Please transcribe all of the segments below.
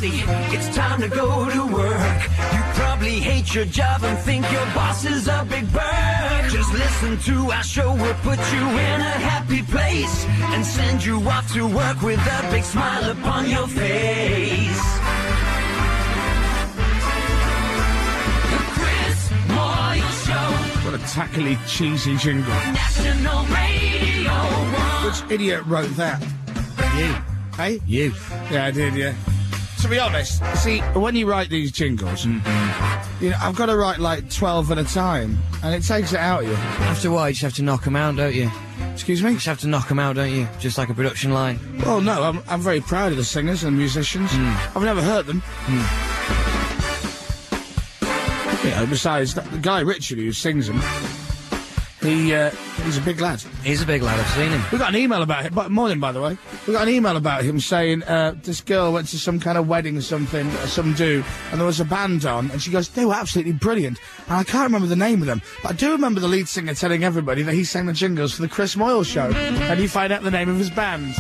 everybody, it's time to go to work. You probably hate your job and think your boss is a big bird. Just listen to our show, we'll put you in a happy place and send you off to work with a big smile upon your face. The Chris Moyle Show. What a tackily, cheesy jingle. National Radio 1. Which idiot wrote that? You. Hey? You. Yeah, I did, yeah. To be honest, see, when you write these jingles, you know, I've got to write like 12 at a time, and it takes it out of you. After a while, you just have to knock them out, don't you? Excuse me? You just have to knock them out, don't you? Just like a production line. Well, no, I'm very proud of the singers and musicians. I've never hurt them. You know, besides, the guy Richard who sings them, he's a big lad. He's a big lad, I've seen him. We got an email about him, morning by the way. We got an email about him saying, this girl went to some kind of wedding or something, some do, and there was a band on, and she goes, they were absolutely brilliant. And I can't remember the name of them, but I do remember the lead singer telling everybody that he sang the jingles for the Chris Moyle Show. And you find out the name of his band.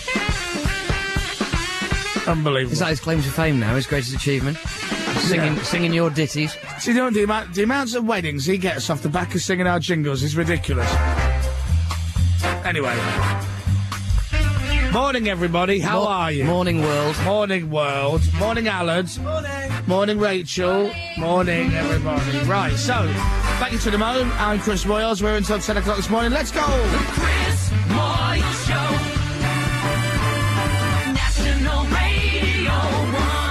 Unbelievable. Is that his claim to fame now, his greatest achievement? Singing your ditties. See, don't the amounts of weddings he gets off the back of singing our jingles is ridiculous. Anyway. Morning, everybody. How are you? Morning, world. Morning, world. Morning, Allard. Morning. Morning, Rachel. Morning, everybody. Right, so, back into the Moan. I'm Chris Moyles. We're until 10 o'clock this morning. Let's go! The Chris Moyle Show. National Radio 1.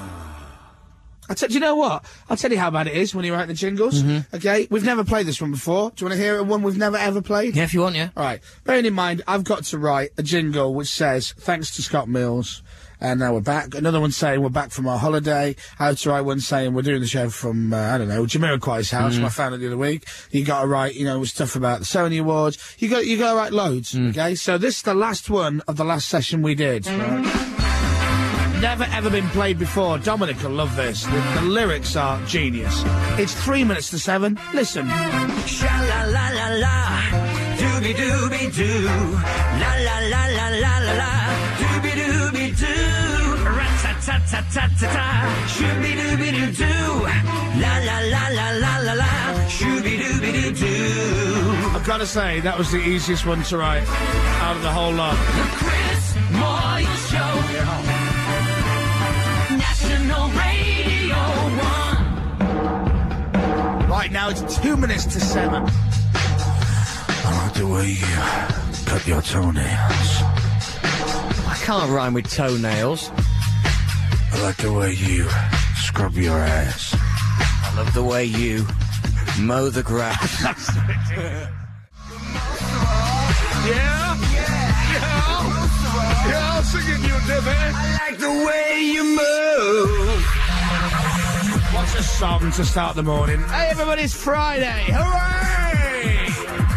Do you know what? I'll tell you how bad it is when you write the jingles. Okay? We've never played this one before. Do you want to hear one we've never ever played? Yeah, if you want, yeah. All right. Bearing in mind, I've got to write a jingle which says, thanks to Scott Mills, and now we're back. Another one saying we're back from our holiday. I had to write one saying we're doing the show from, I don't know, Jamiroquai's house. I found it the other week. You got to write, you know, stuff about the Sony Awards. You got to write loads, okay? So this is the last one of the last session we did. Right? Never ever been played before. Dominic will love this. The lyrics are genius. It's 3 minutes to 7. Listen. Sha-la-la-la-la, dooby-dooby-doo. La-la-la-la-la-la-la, dooby-dooby-doo. Rat-ta-ta-ta-ta-ta-ta, shooby-dooby-doo-doo. La-la-la-la-la-la-la, shooby-dooby-doo-doo. I've got to say, that was the easiest one to write out of the whole lot. The Chris Moyle Show. Yeah. National Radio 1. Right now, it's 2 minutes to 7. I like the way you cut your toenails. I can't rhyme with toenails. I like the way you scrub your ass. I love the way you mow the grass. Yeah, I'll sing it, you divvy. I like the way you move. What's a song to start the morning? Hey, everybody, it's Friday. Hooray!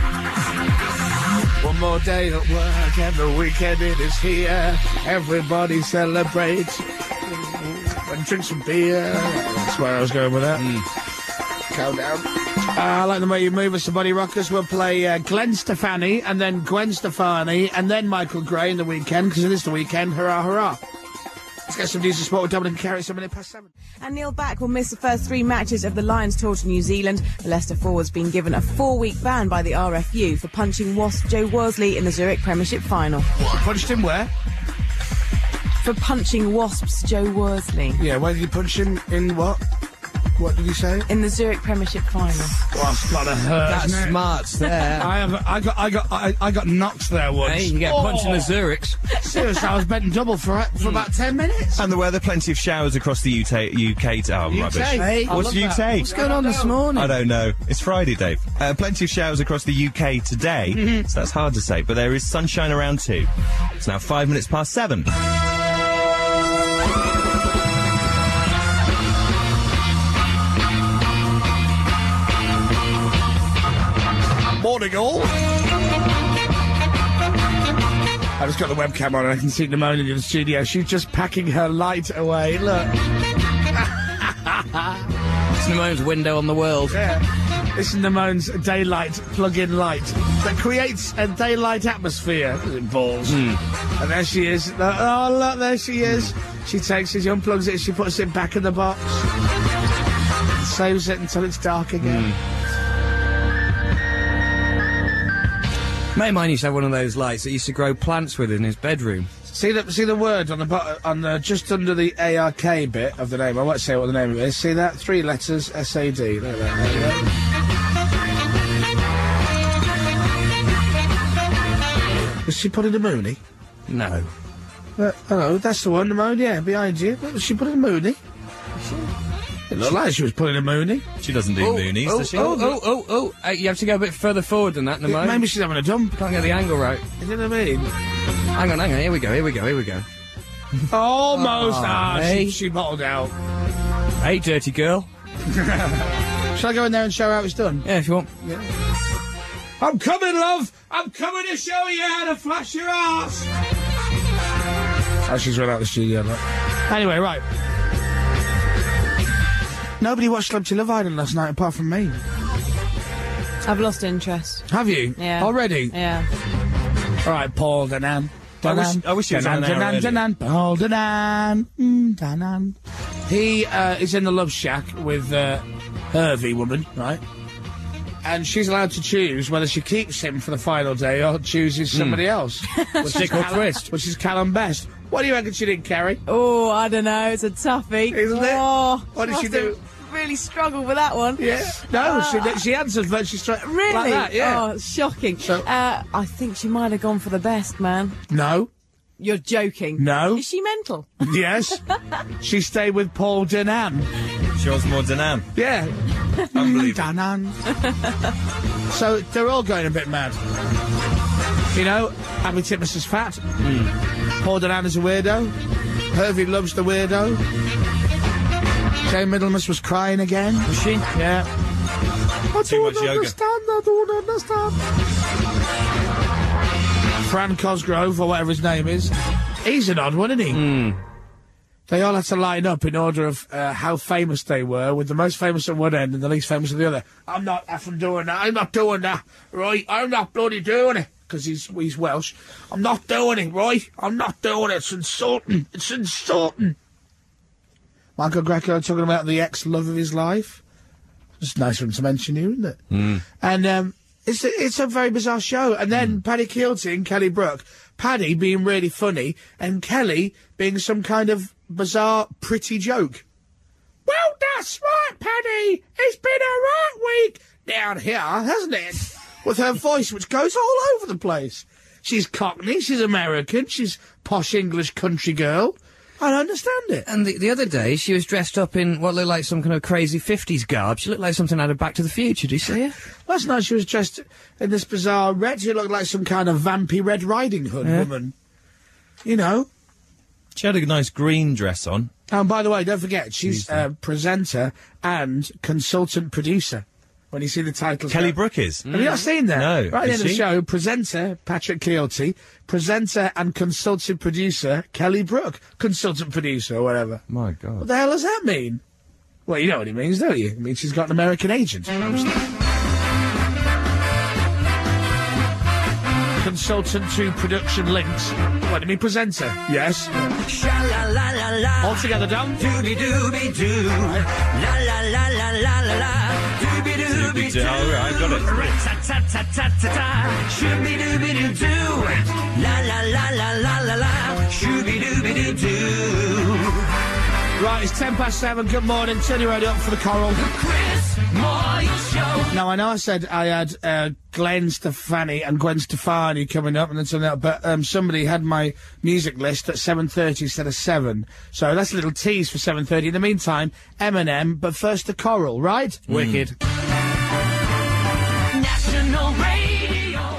One more day at work and the weekend it is here. Everybody celebrates and drink some beer. That's where I was going with that. Countdown. I like the way you move us to Body Rockers. We'll play Glenn Stefani and then Gwen Stefani and then Michael Gray in the weekend, because it is the weekend. Hurrah, hurrah. Let's get some news and sport with Dominic and Carrie. It's a minute past 7. And Neil Back will miss the first 3 matches of the Lions tour to New Zealand. The Leicester forward's been given a 4-week ban by the RFU for punching Wasp Joe Worsley in the Zurich Premiership final. What? Punched him where? For punching Wasps Joe Worsley. Yeah, where did you punch him? In what? What did you say? In the Zurich Premiership final. Well, that's gotta hurt. That's isn't it? smart there. I got knocked there once. Hey, you get punched in the Zurichs. Seriously, I was betting double for about 10 minutes. And there were plenty of showers across the UK. Rubbish. Hey, What's UK? What's going on this morning? I don't know. It's Friday, Dave. Plenty of showers across the UK today, so that's hard to say. But there is sunshine around too. It's now 5 minutes past 7. Morning, all. I just got the webcam on and I can see Nimona in the studio. She's just packing her light away. Look. It's Nimone's window on the world. Yeah. This is Nimone's daylight plug-in light that creates a daylight atmosphere. Balls. And there she is. Oh, look, there she is. She takes it, she unplugs it, she puts it back in the box. Saves it until it's dark again. Mate of mine used to have one of those lights that used to grow plants with in his bedroom. See the word on the just under the ARK bit of the name. I won't say what the name of it is. See that? 3 letters, SAD. There you go. Was she putting a Mooney? No. Hello, that's the one, the moon, yeah, behind you. Was she putting a Mooney? It looked like she was putting a Mooney. She doesn't do moonies, does she? You have to go a bit further forward than that, Nemo. Maybe she's having a dump. Can't get the angle right. You know what I mean? Hang on, here we go. Almost. hey. She bottled out. Hey, dirty girl. Shall I go in there and show her how it's done? Yeah, if you want. I'm coming, love! I'm coming to show you how to flash your ass! Oh, she's run out of the studio, look. Anyway, right. Nobody watched Celebrity Love Island last night apart from me. I've lost interest. Have you? Yeah. Already? Yeah. All right, Paul Danan. I wish he was on an hour earlier. Paul Danan. Danan. He is in the Love Shack with Hervey woman, right? And she's allowed to choose whether she keeps him for the final day or chooses somebody else. Stick or twist. Which is Callum Best. What do you reckon she did, Kerry? Oh, I don't know. It's a toughie. Isn't it? Oh, What did she must have do? Really struggled with that one. Yeah. No, she answered virtually straight. Really? Like that, yeah. Oh, shocking. So- I think she might have gone for the best, man. No. You're joking. No. Is she mental? Yes. She stayed with Paul Danan. She wants more Danan. Yeah. Unbelievable. Danan. So they're all going a bit mad. You know, Abby Titmus is fat. Paul Danan is a weirdo. Hervey loves the weirdo. Jane Middlemas was crying again. Was she? Yeah. I Too much don't yoga. understand. I don't understand. Fran Cosgrove, or whatever his name is, he's an odd one, isn't he? They all had to line up in order of how famous they were, with the most famous at one end and the least famous at the other. I'm not effing doing that. I'm not doing that, right? I'm not bloody doing it. Because he's Welsh. I'm not doing it, right? I'm not doing it. It's insulting. It's insulting. Michael Greco talking about the ex-love of his life. It's nice for him to mention you, isn't it? And it's a very bizarre show. And then Paddy Keelty and Kelly Brook. Paddy being really funny and Kelly being some kind of bizarre, pretty joke. Well, that's right, Paddy. It's been a right week down here, hasn't it? With her voice, which goes all over the place. She's Cockney, she's American, she's posh English country girl. I don't understand it. And the other day, she was dressed up in what looked like some kind of crazy 50s garb. She looked like something out of Back to the Future. Do you see her? Last night she was dressed in this bizarre red. She looked like some kind of vampy Red Riding Hood woman. You know. She had a nice green dress on. And by the way, don't forget, she's presenter and consultant producer. When you see the title. Kelly Brook is. Have you not seen that? No. Right at the Is end of the she? show, presenter, Patrick Keelty, presenter and consultant producer, Kelly Brook, consultant producer or whatever. My God. What the hell does that mean? Well, you know what it means, don't you? It means she's got an American agent. Consultant to production links. What do you mean, presenter? Yes. Sha-la-la-la-la. All together, done. Doobie-doobie-doo. La-la-la-la-la-la-la. Doobie-doobie-doo. All right, got it. Rat-ta-ta-ta-ta-ta. Shooby-dooby-doo-doo. La-la-la-la-la-la-la. Shooby-dooby-doo-doo. Right, it's 7:10. Good morning. Turn your radio up for the Coral. Chris Moyle Show. Now, I know I said I had Glenn Stefani and Gwen Stefani coming up and then something else, but somebody had my music list at 7:30 instead of 7. So that's a little tease for 7:30. In the meantime, Eminem, but first the Coral, right? Wicked. National Radio.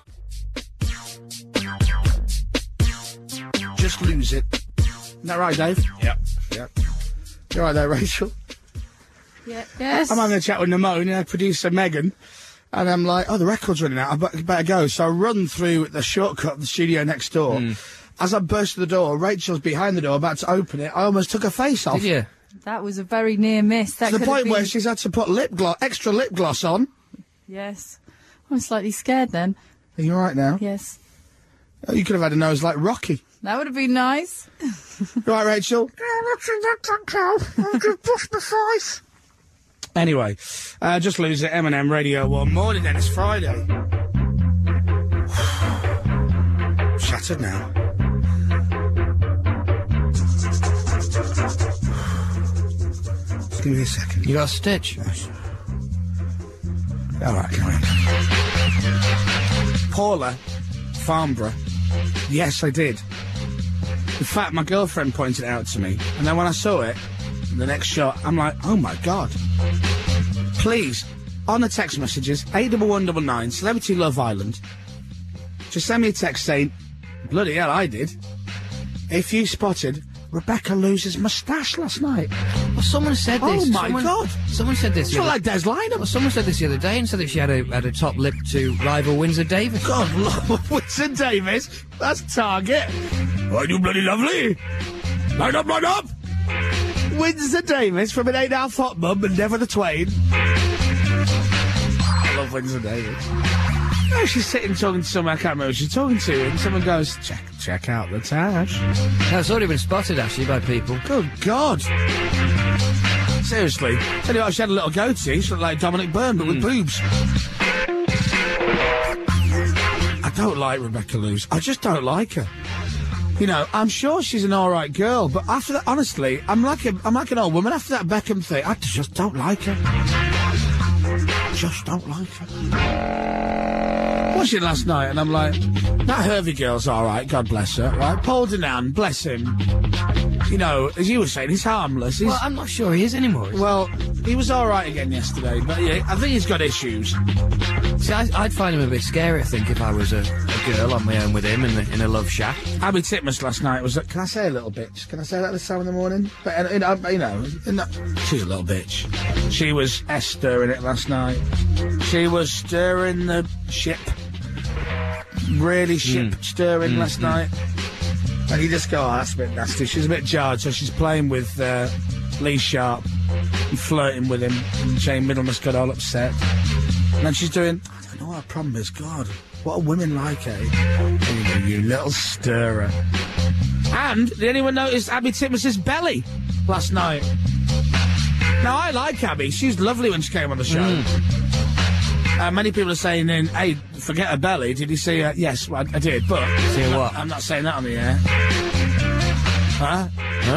Just lose it. Isn't that right, Dave? Yep. Yep. You're right there, Rachel. Yeah. Yes. I'm having a chat with Namone, producer Megan, and I'm like, oh, the record's running out, I better go. So I run through the shortcut of the studio next door. As I burst through the door, Rachel's behind the door, about to open it. I almost took her face off. Did you? That was a very near miss. That To the could have point been... where she's had to put extra lip gloss on. Yes. I'm slightly scared then. Are you all right now? Yes. Oh, you could have had a nose like Rocky. That would have been nice. Right, Rachel? Anyway, just lose it. M&M Radio 1. Morning then, it's Friday. Shattered now. Just give me a second. You got a stitch? All right, come on. Paula Farnborough. Yes, I did. In fact, my girlfriend pointed it out to me, and then when I saw it, the next shot, I'm like, oh my God. Please, on the text messages, 81199, Celebrity Love Island, just send me a text saying, bloody hell, I did. If you spotted Rebecca Lewis' moustache last night. Well, someone said this. Oh my God. Someone said this. It's not like Des Lynam. Well, someone said this the other day and said that she had a top lip to rival Windsor Davis. God, Lord, Windsor Davis. That's Target. Oh, you bloody lovely. Line up, line up. Windsor Davis from an 8.5 Hot Mum and Never the Twain. I love Windsor Davis. No, she's sitting talking to someone, I can't remember who she's talking to, and someone goes, check out the tash. No, it's already been spotted, actually, by people. Good God. Seriously. Tell you what, she had a little goatee, she looked like Dominic Byrne, but with boobs. I don't like Rebecca Lewis. I just don't like her. You know, I'm sure she's an all right girl, but after that, honestly, I'm like an old woman. After that Beckham thing, I just don't like her. Just don't like her. Watched it last night, and I'm like, that Hervey girl's all right, God bless her, right? Paul Denan, bless him. You know, as you were saying, he's harmless. Well, I'm not sure he is anymore. Well, he was all right again yesterday, but yeah, I think he's got issues. See, I'd find him a bit scary, I think, if I was a girl on my own with him in a love shack. Abby Titmus last night was, can I say a little bitch? Can I say that this time in the morning? But, you know, she's a little bitch. She was stirring it last night. She was stirring the ship. Really ship-stirring last night. And you just go, oh, that's a bit nasty. She's a bit jarred, so she's playing with Lee Sharp and flirting with him. And Jane Middlemas got all upset. And then she's doing, I don't know what her problem is, God. What are women like, eh? Oh, you little stirrer. And did anyone notice Abby Titmus's belly last night? Now, I like Abby. She's lovely when she came on the show. Many people are saying, hey, forget her belly. Did you see her? Yes, well, I did, but... See her what? I'm not saying that on the air. Huh?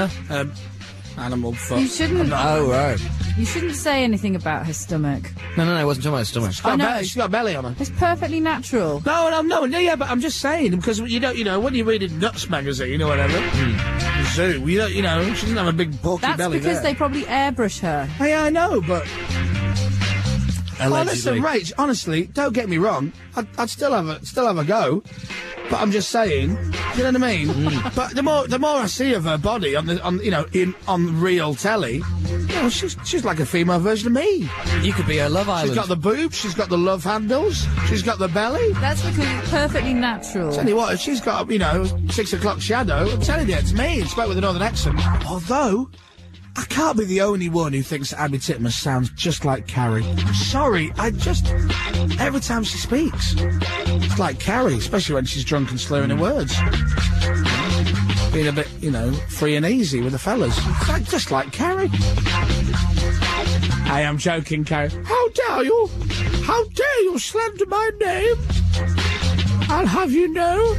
Animal fuck. You shouldn't. Oh, right. You shouldn't say anything about her stomach. No, I wasn't talking about her stomach. She's got a belly on her. It's perfectly natural. No, yeah, but I'm just saying, because you don't, you know, when you read in Nuts magazine or whatever, Zoo, you know, she doesn't have a big bulky That's belly because there. they probably airbrush her. Yeah, I know, but... Allegedly. Listen, Rach, honestly, don't get me wrong, I'd still have a go, but I'm just saying, do you know what I mean? But the more I see of her body on real telly, you know, she's like a female version of me. You could be her Love Island. She's got the boobs, she's got the love handles, she's got the belly. That's because it's perfectly natural. Tell you what, if she's got, 6 o'clock shadow, I'm telling you, it's me. It spoke with a northern accent. Although, I can't be the only one who thinks Abby Titmus sounds just like Carrie. I'm sorry, every time she speaks, it's like Carrie, especially when she's drunk and slurring her words. Being a bit, free and easy with the fellas. It's like, just like Carrie. I am joking, Carrie. How dare you? How dare you slander my name? I'll have you know.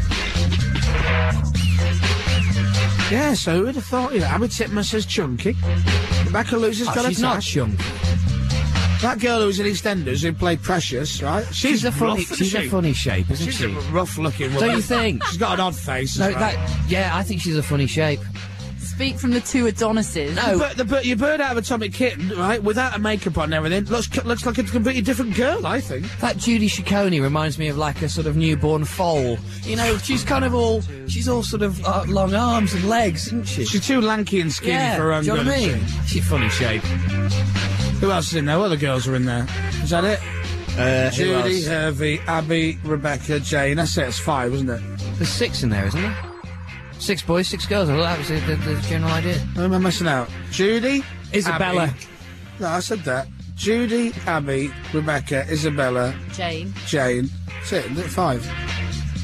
Yeah, so who would have thought, Abby Titmus is chunky. Rebecca Lewis has got a she's not chunky. That girl who was in EastEnders who played Precious, right? She's a funny shape, isn't she's she? a rough-looking woman. Don't you think? She's got an odd face. No, as well. I think she's a funny shape. Speak from the two Adonises. No. But your bird out of Atomic Kitten, right, without a makeup on and everything, looks like a completely different girl, I think. That Judy Ciccone reminds me of like a sort of newborn foal. She's all sort of long arms and legs, isn't she? She's too lanky and skinny for her own do you know what I good, mean? She's funny shape. Who else is in there? What other girls are in there? Is that it? Judy, Hervey, Abby, Rebecca, Jane. That's it, it's 5, isn't it? There's 6 in there, isn't there? 6 boys, 6 girls. I thought that was the general idea. Who am I missing out? Judy? Isabella. Abby. No, I said that. Judy, Abby, Rebecca, Isabella, Jane. That's it, isn't it? 5.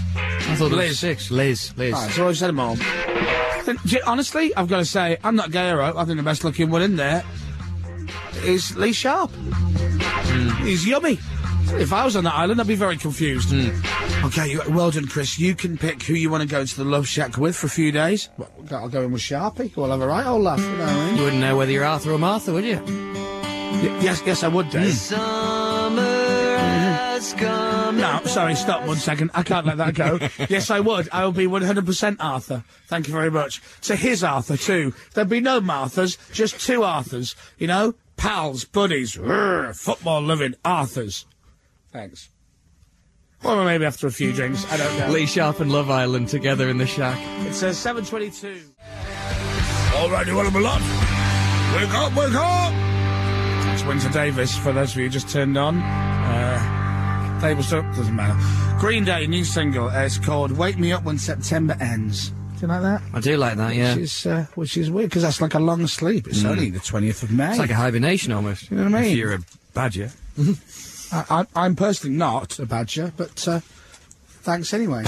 I thought there was Liz. 6. Liz. Right, so I've said them all. Honestly, I've got to say, I'm not Gairo. I think the best looking one in there is Lee Sharp. He's yummy. If I was on that island, I'd be very confused. Okay, well done, Chris. You can pick who you want to go to the Love Shack with for a few days. Well, I'll go in with Sharpie. We'll have a right old laugh. You know what I mean? You wouldn't know whether you're Arthur or Martha, would you? Yes, I would do. Summer has come. No, sorry, stop 1 second. I can't let that go. Yes, I would. I would be 100% Arthur. Thank you very much. So here's Arthur, too. There'd be no Marthas, just 2 Arthurs. You know? Pals, buddies, football-loving Arthurs. Thanks. Or maybe after a few drinks, I don't know. Lee Sharp and Love Island together in the shack. It's 7:22. All right, you want them a lot? Wake up, wake up! It's Winter Davis, for those of you who just turned on. Tables up, doesn't matter. Green Day, new single. It's called Wake Me Up When September Ends. Do you like that? I do like that, yeah. Which is weird, because that's like a long sleep. It's only the 20th of May. It's like a hibernation almost. You know what I mean? If you're a badger. I'm personally not a badger, but thanks anyway.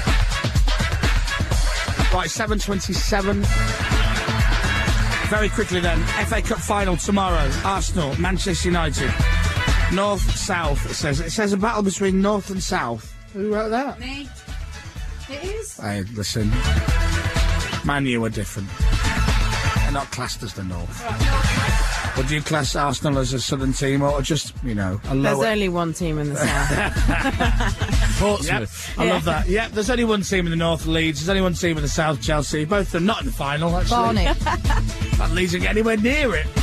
Right, 7:27. Very quickly then, FA Cup final tomorrow. Arsenal, Manchester United. North, South, it says. It says a battle between North and South. Who wrote that? Me. It is. Hey, listen. Man U are different. They're not classed as the North. Would you class Arsenal as a southern team or just, you know, a There's lower... only one team in the south. Portsmouth. I love that. Yep, there's only one team in the north, Leeds. There's only one team in the south, Chelsea. Both of them not in the final, actually. Barney. That Leeds didn't get anywhere near it.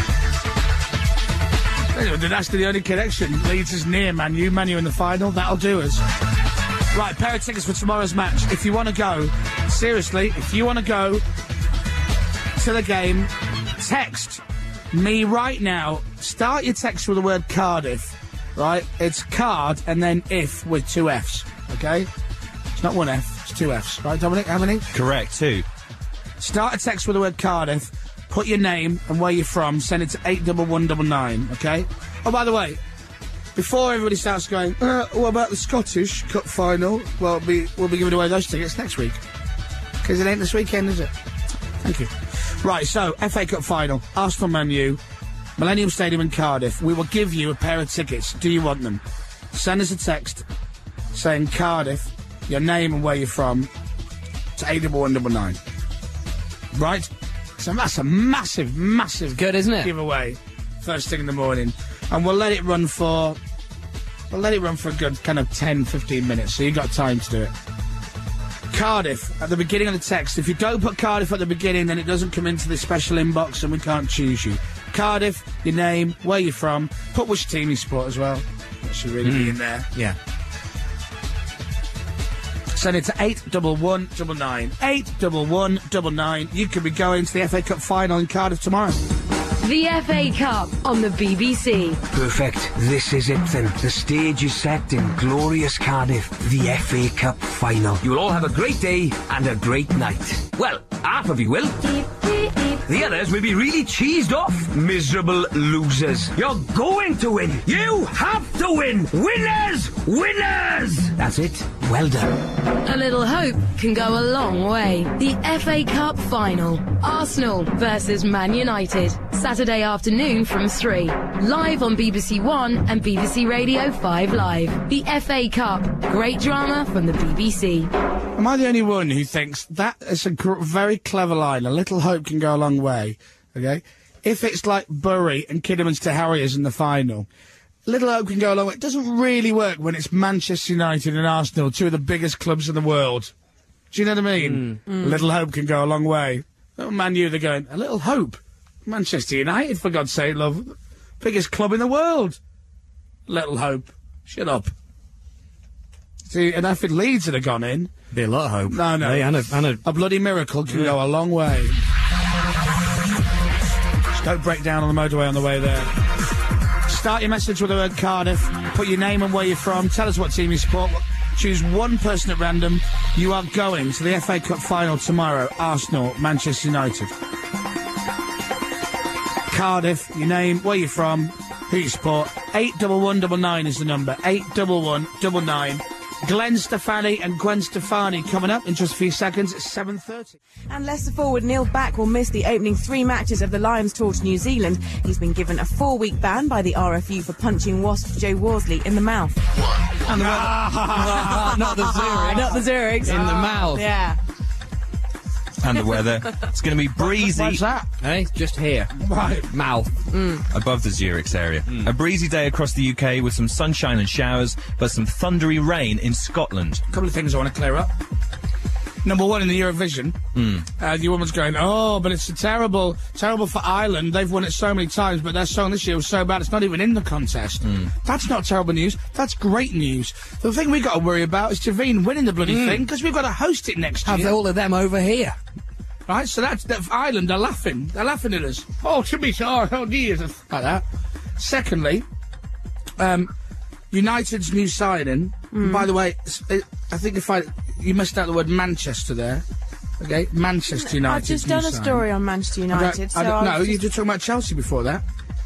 Anyway, that's the only connection. Leeds is near Man U in the final. That'll do us. Right, pair of tickets for tomorrow's match. If you want to go, seriously, if you want to go to the game, text me right now. Start your text with the word Cardiff, right? It's card and then if with 2 Fs, okay? It's not 1 F, it's 2 Fs, right, Dominic? How many? Correct, 2. Start a text with the word Cardiff, put your name and where you're from, send it to 81199, okay? Oh, by the way, before everybody starts going, what about the Scottish Cup final? Well, we'll be giving away those tickets next week. Because it ain't this weekend, is it? Thank you. Right, so, FA Cup final, Arsenal Man U, Millennium Stadium in Cardiff. We will give you a pair of tickets. Do you want them? Send us a text saying Cardiff, your name and where you're from, to 81199. Right? So that's a massive, massive Good, isn't it? giveaway first thing in the morning. And we'll let it run for a good kind of 10, 15 minutes, so you've got time to do it. Cardiff, at the beginning of the text. If you don't put Cardiff at the beginning, then it doesn't come into the special inbox and we can't choose you. Cardiff, your name, where you're from, put which team you support as well. That should really be in there. Yeah. Send it to 81199. 81199. You could be going to the FA Cup final in Cardiff tomorrow. The FA Cup on the BBC. Perfect. This is it then. The stage is set in glorious Cardiff. The FA Cup final. You'll all have a great day and a great night. Well, half of you will. The others will be really cheesed off. Miserable losers. You're going to win. You have to win. Winners! Winners! That's it. Well done. A little hope can go a long way. The FA Cup final. Arsenal versus Man United. Saturday afternoon from 3. Live on BBC One and BBC Radio 5 Live. The FA Cup. Great drama from the BBC. Am I the only one who thinks that is a very clever line? A little hope can go a long way. Okay? If it's like Bury and Kidderminster to Harriers in the final, little hope can go a long way. It doesn't really work when it's Manchester United and Arsenal, 2 of the biggest clubs in the world. Do you know what I mean? Little hope can go a long way. Oh, Man U, they're going, a little hope. Manchester United, for God's sake, love. Biggest club in the world. Little hope. Shut up. See, and if Leeds had gone in... Be a lot of hope. No. Hey, and a A bloody miracle can go a long way. Just don't break down on the motorway on the way there. Start your message with the word Cardiff. Put your name and where you're from. Tell us what team you support. Choose one person at random. You are going to the FA Cup final tomorrow. Arsenal, Manchester United. Cardiff, your name, where you're from, who you support. 81199 is the number. 81199. Glenn Stefani and Gwen Stefani coming up in just a few seconds at 7:30. And Leicester forward Neil Back will miss the opening 3 matches of the Lions tour to New Zealand. He's been given a 4-week ban by the RFU for punching wasp Joe Worsley in the mouth. And the weather. Not the Zurichs. Not the Zurichs. In the mouth. Yeah. And the weather. It's going to be breezy. What's that? Hey, just here. Right. Mouth. Above the Zurichs area. A breezy day across the UK with some sunshine and showers, but some thundery rain in Scotland. A couple of things I want to clear up. Number one, in the Eurovision, the woman's going, oh, but it's terrible for Ireland. They've won it so many times, but their song this year was so bad it's not even in the contest. That's not terrible news. That's great news. The thing we got to worry about is Javine winning the bloody thing, because we've got to host it next Have year. all of them over here. Right, so that's Ireland are laughing. They're laughing at us. Oh, to be sorry, oh dear, like that. Secondly, United's new signing. By the way, I think you missed out the word Manchester there. Okay, Manchester United. I've just done a story on Manchester United. No, you were talking about Chelsea before that.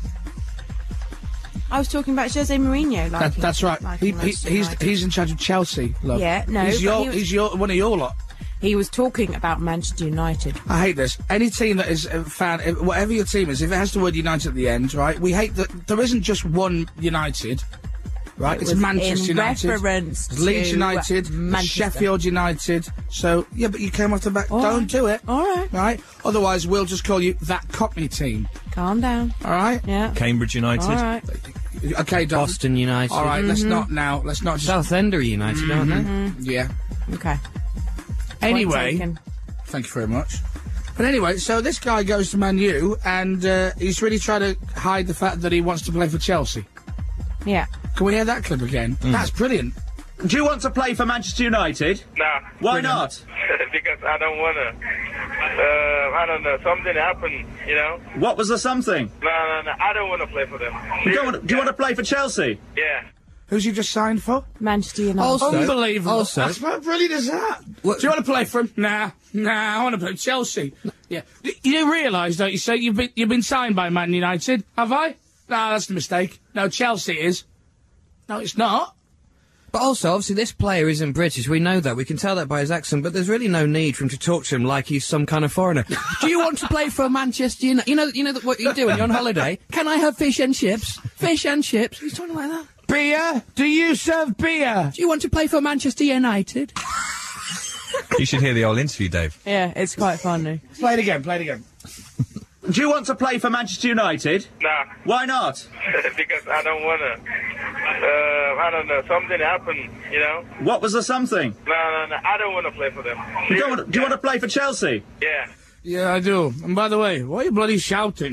I was talking about Jose Mourinho. That's right. He's in charge of Chelsea. Love. Yeah, no, He's one of your lot. He was talking about Manchester United. I hate this. Any team that is a fan, whatever your team is, if it has the word United at the end, right? We hate that there isn't just one United, right? It's Manchester United, reference Leeds to United, Manchester. Sheffield United. So yeah, but you came off the back. Don't do it. All right. Right. Otherwise, we'll just call you that Cockney team. Calm down. All right. Yeah. Cambridge United. All right. Okay, Don. Boston United. All right. Let's not just. Southend are United, aren't they? Yeah. Okay. Anyway. Point taken. Thank you very much. But anyway, so this guy goes to Man U, and he's really trying to hide the fact that he wants to play for Chelsea. Yeah. Can we hear that clip again? That's brilliant. Do you want to play for Manchester United? Nah. Why not? Because I don't want to. I don't know. Something happened, you know? What was the something? No. I don't want to play for them. Do you want to play for Chelsea? Yeah. Who's he just signed for? Manchester United. Also- Unbelievable. also- That's how brilliant is that? Do you want to play for him? Nah, I want to play for Chelsea. Yeah. You do realise, don't you, sir, you've been signed by Man United, have I? No, that's a mistake. No, Chelsea is. No, it's not. But also, obviously, this player isn't British. We know that. We can tell that by his accent. But there's really no need for him to talk to him like he's some kind of foreigner. Do you want to play for Manchester United? You know what you do when you're on holiday? Can I have fish and chips? Fish and chips. He's talking like that. Beer? Do you serve beer? Do you want to play for Manchester United? You should hear the old interview, Dave. Yeah, it's quite funny. Play it again. Do you want to play for Manchester United? Nah. Why not? Because I don't want to. I don't know. Something happened, you know? What was the something? No. I don't want to play for them. Do you want to play for Chelsea? Yeah. Yeah, I do. And by the way, why are you bloody shouting?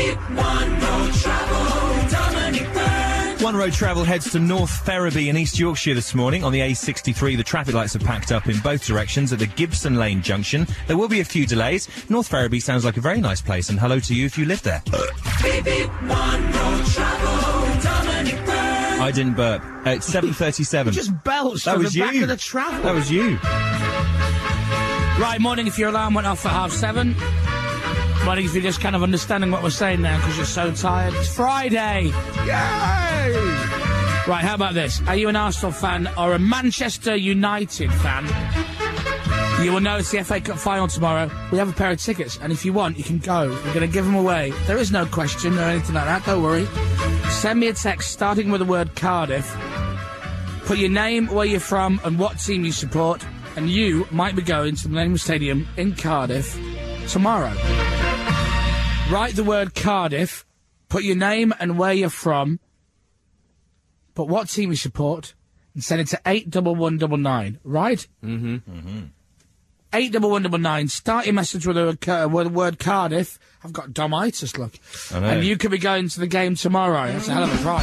One Road Travel heads to North Ferriby in East Yorkshire this morning. On the A63, the traffic lights are packed up in both directions at the Gibson Lane junction. There will be a few delays. North Ferriby sounds like a very nice place, and hello to you if you live there. I didn't burp. It's 7:37. Just belched That from was the back you. of the travel. That was you. Right, morning if your alarm went off at 7:30. Morning if you're just kind of understanding what we're saying now because you're so tired. It's Friday. Yay! Right, how about this? Are you an Arsenal fan or a Manchester United fan? You will know it's the FA Cup final tomorrow. We have a pair of tickets, and if you want, you can go. We're going to give them away. There is no question or anything like that, don't worry. Send me a text starting with the word Cardiff. Put your name, where you're from, and what team you support, and you might be going to the Millennium Stadium in Cardiff tomorrow. Write the word Cardiff, put your name and where you're from, but what team you support, and send it to 81199, right? 81199. Start your message with the word Cardiff. I've got Domitis, look. I know. And you could be going to the game tomorrow. That's a hell of a prize.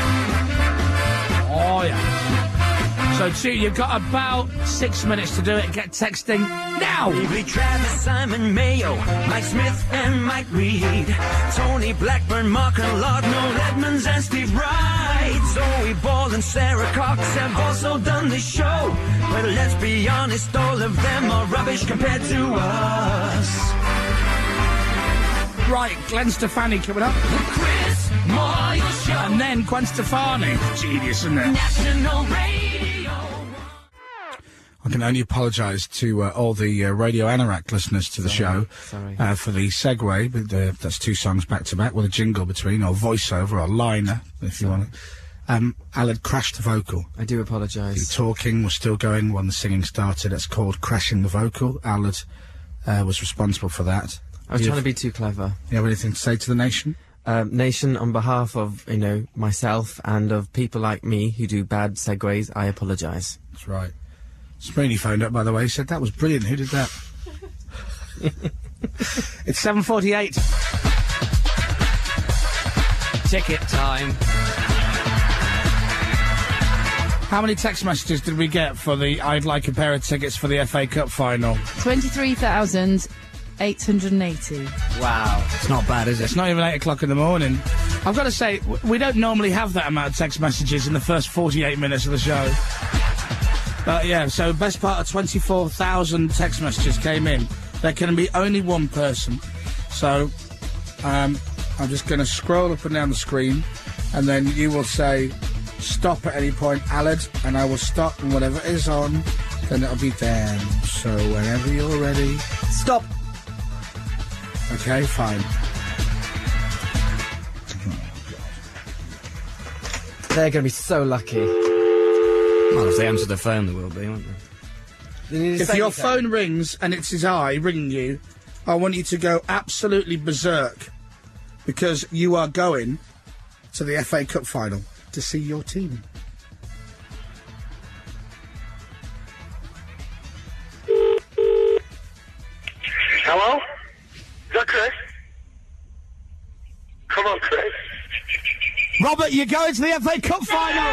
Oh, yeah. So, you've got about 6 minutes to do it. Get texting now. Baby Travis, Simon Mayo, Mike Smith and Mike Reed, Tony Blackburn, Mark and Lord, Noel Edmonds and Steve Wright, Zoe Ball and Sarah Cox have also done this show. But let's be honest, all of them are rubbish compared to us. Right, Glenn Stefani coming up. Chris Moyle Show. And then Gwen Stefani. Genius, isn't it? National Radio. I can only apologise to all the Radio Anorak listeners to the show sorry. For the segue. But that's 2 songs back to back with a jingle between, or voiceover, or liner, if you want it. Al had crashed the vocal. I do The apologise. talking was still going when the singing started. It's called crashing the vocal. Al was responsible for that. I was trying to be too clever. You have anything to say to the nation? Nation, on behalf of, myself and of people like me who do bad segues, I apologise. That's right. Springy phoned up, by the way. He said, that was brilliant. Who did that? It's 7:48. Ticket time. How many text messages did we get for the I'd like a pair of tickets for the FA Cup final? 23,880. Wow. It's not bad, is it? It's not even 8 o'clock in the morning. I've got to say, we don't normally have that amount of text messages in the first 48 minutes of the show. But yeah, so best part of 24,000 text messages came in. There can be only one person. So, I'm just going to scroll up and down the screen, and then you will say, stop at any point, Aled, and I will stop, and whatever is on, then it'll be them. So whenever you're ready... Stop! Okay, fine. They're going to be so lucky. Well, if they answer the phone, they will be, won't they? If your phone rings and it's his eye ringing you, I want you to go absolutely berserk, because you are going to the FA Cup final to see your team. Hello? Is that Chris? Come on, Chris. Robert, you're going to the FA Cup final!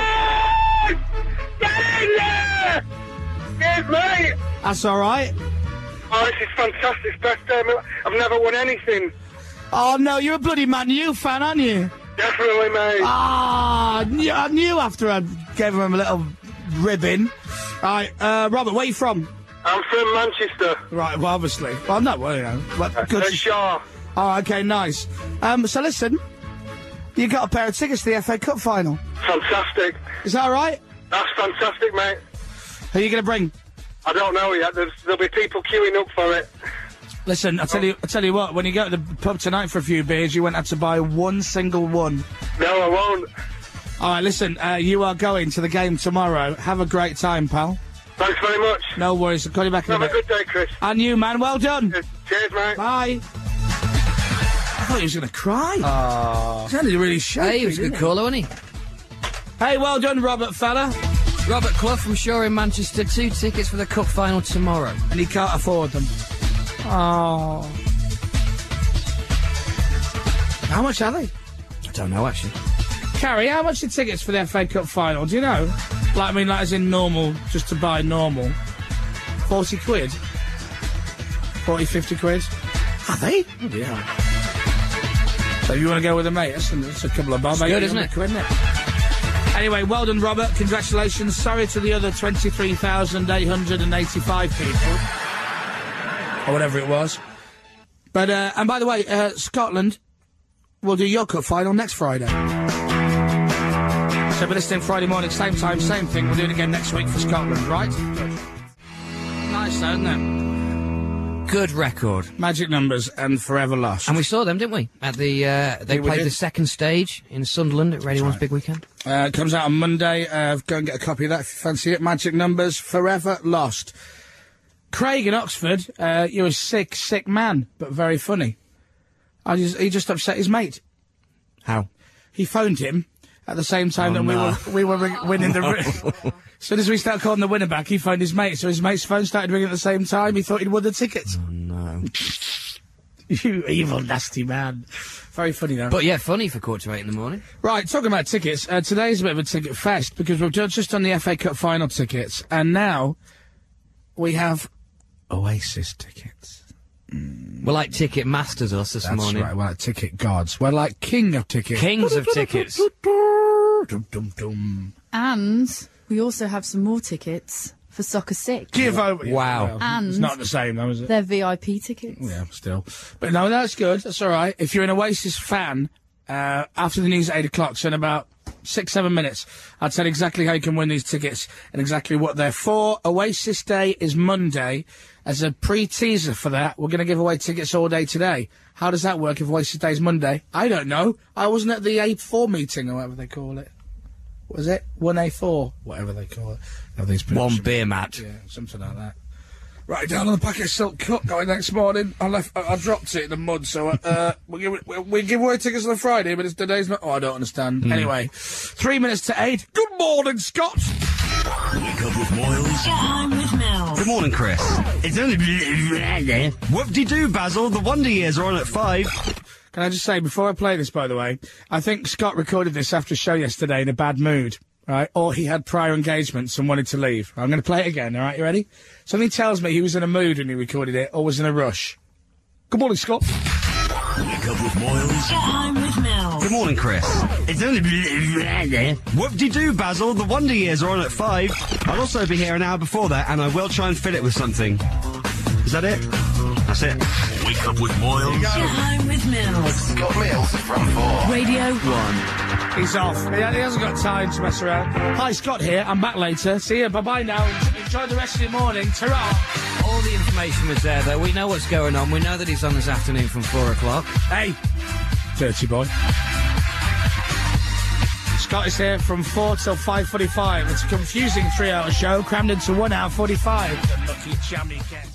Yeah! Yes, mate! That's all right. Oh, this is fantastic. It's best day. I've never won anything. Oh, no, you're a bloody Man U fan, aren't you? Definitely, mate. Ah, I knew after I gave him a little ribbon. All right, Robert, where are you from? I'm from Manchester. Right, well, obviously. Well, no, well, you know. But good. Shaw. Oh, okay, nice. So listen, you got a pair of tickets to the FA Cup final. Fantastic. Is that all right? That's fantastic, mate. Who are you going to bring? I don't know yet. There'll be people queuing up for it. Listen, I tell you what. When you go to the pub tonight for a few beers, you won't have to buy one single one. No, I won't. All right, listen. You are going to the game tomorrow. Have a great time, pal. Thanks very much. No worries. I'll call you back in a Have bit. a good day, Chris. And you, man. Well done. Cheers, mate. Bye. I thought he was going to cry. Oh. He sounded really shaky. Hey, he was a good caller, wasn't he? Hey, well done, Robert, fella. Robert Clough from Shaw in Manchester. 2 tickets for the cup final tomorrow. And he can't afford them. Oh. How much are they? I don't know, actually. Carrie, how much are tickets for the FA Cup final? Do you know? Like as in normal, just to buy normal. 40 quid? 40, 50 quid? Are they? Oh, yeah. So if you want to go with a mate, that's a couple of bob. It's good, isn't it? Quid, isn't it? Anyway, well done, Robert. Congratulations. Sorry to the other 23,885 people. Or whatever it was. But, and by the way, Scotland will do your cup final next Friday. So be listening Friday morning, same time, same thing. We'll do it again next week for Scotland, right? Good. Nice, though, isn't it? Good record. Magic Numbers and Forever Lost. And we saw them, didn't we? At the, they played the second stage in Sunderland at Radio 1's Big Weekend. It comes out on Monday. Go and get a copy of that if you fancy it. Magic Numbers, Forever Lost. Craig in Oxford, you're a sick, sick man, but very funny. He just upset his mate. How? He phoned him at the same time that we were winning the... As soon as we started calling the winner back, he phoned his mate, so his mate's phone started ringing at the same time. He thought he'd won the tickets. Oh, no. You evil, nasty man. Very funny, though. But yeah, funny for 7:45 in the morning. Right, talking about tickets, today's a bit of a ticket fest, because we've just done the FA Cup final tickets, and now we have Oasis tickets. We're like ticket masters us this morning. That's right, we're like ticket gods. We're like king of tickets. Kings of tickets. And we also have some more tickets for Soccer 6. Give over. Wow. Well, And it's not the same, though, is it? they're VIP tickets. Yeah, still. But no, that's good. That's all right. If you're an Oasis fan, after the news at 8 o'clock, so in about 6-7 minutes. I'll tell you exactly how you can win these tickets and exactly what they're for. Oasis Day is Monday. As a pre-teaser for that, we're going to give away tickets all day today. How does that work if Oasis Day is Monday? I don't know. I wasn't at the A4 meeting or whatever they call it. What was it? 1A4? Whatever they call it. One beer mat. Yeah, something like that. Right down on the packet of Silk Cut going next morning. I dropped it in the mud, so we give away tickets on a Friday, but the day's not. Oh, I don't understand. Anyway, 3 minutes to 8. Good morning, Scott. Wake up with Moyles. Get home with Mel. Good morning, Chris. It's only whoop-de-doo, Basil. The Wonder Years are on at 5. Can I just say, before I play this, by the way, I think Scott recorded this after a show yesterday in a bad mood. Right, or he had prior engagements and wanted to leave. I'm going to play it again, all right? You ready? Something tells me he was in a mood when he recorded it, or was in a rush. Good morning, Scott. Wake up with Moyles. Get home with Mel. Good morning, Chris. It's only whoop-de-doo, Basil. The Wonder Years are on at 5. I'll also be here an hour before that, and I will try and fill it with something. Is that it? That's it. Wake up with Moyles. Get home with Mel. Scott Mills from 4. Radio 1. He's off. He hasn't got time to mess around. Hi, Scott here. I'm back later. See you. Bye-bye now. Enjoy the rest of your morning. Ta-ra. All the information was there, though. We know what's going on. We know that he's on this afternoon from 4 o'clock. Hey, dirty boy. Scott is here from 4 till 5:45. It's a confusing 3-hour show crammed into 1 hour 45. The lucky jam he gets.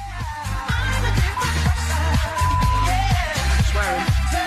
Swearing.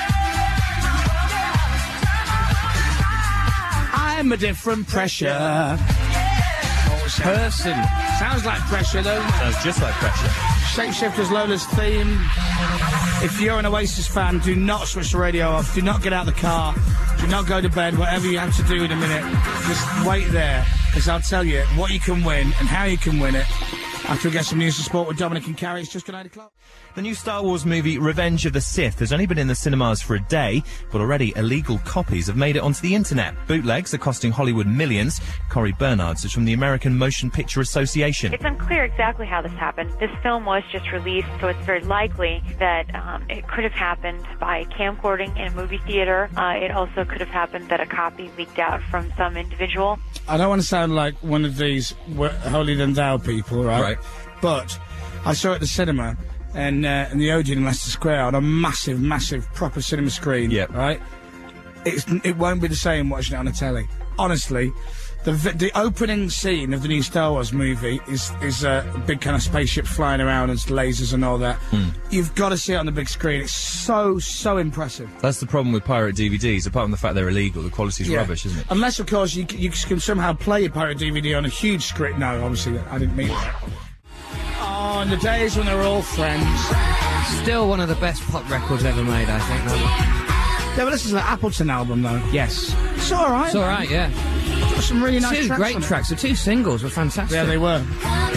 I'm a different pressure. Person. Sounds like pressure, though. Sounds just like pressure. Shapeshifters Lola's theme. If you're an Oasis fan, do not switch the radio off. Do not get out of the car. Do not go to bed. Whatever you have to do in a minute, just wait there, because I'll tell you what you can win and how you can win it after we get some news and sport with Dominic and Carrie. It's just gone 8 o'clock. The new Star Wars movie Revenge of the Sith has only been in the cinemas for a day, but already illegal copies have made it onto the internet. Bootlegs are costing Hollywood millions. Corey Bernards is from the American Motion Picture Association. It's unclear exactly how this happened. This film was just released, so it's very likely that it could have happened by camcording in a movie theater. It also could have happened that a copy leaked out from some individual. I don't want to sound like one of these holier-than-thou people, right? But I saw it at the cinema. And in the Odeon in Leicester Square on a massive, massive proper cinema screen. Yep. Right? It won't be the same watching it on the telly. Honestly, the opening scene of the new Star Wars movie is a big kind of spaceship flying around and lasers and all that. You've got to see it on the big screen. It's so impressive. That's the problem with pirate DVDs. Apart from the fact they're illegal, the quality's rubbish, isn't it? Unless, of course, you can somehow play a pirate DVD on a huge screen. No, obviously, I didn't mean that. Oh, in the days when they were all friends. Still one of the best pop records ever made, I think. Yeah, but this is an Appleton album, though. Yes. It's all right. It's all right, yeah. Got some really nice two tracks great on it. tracks. The 2 singles were fantastic. Yeah, they were.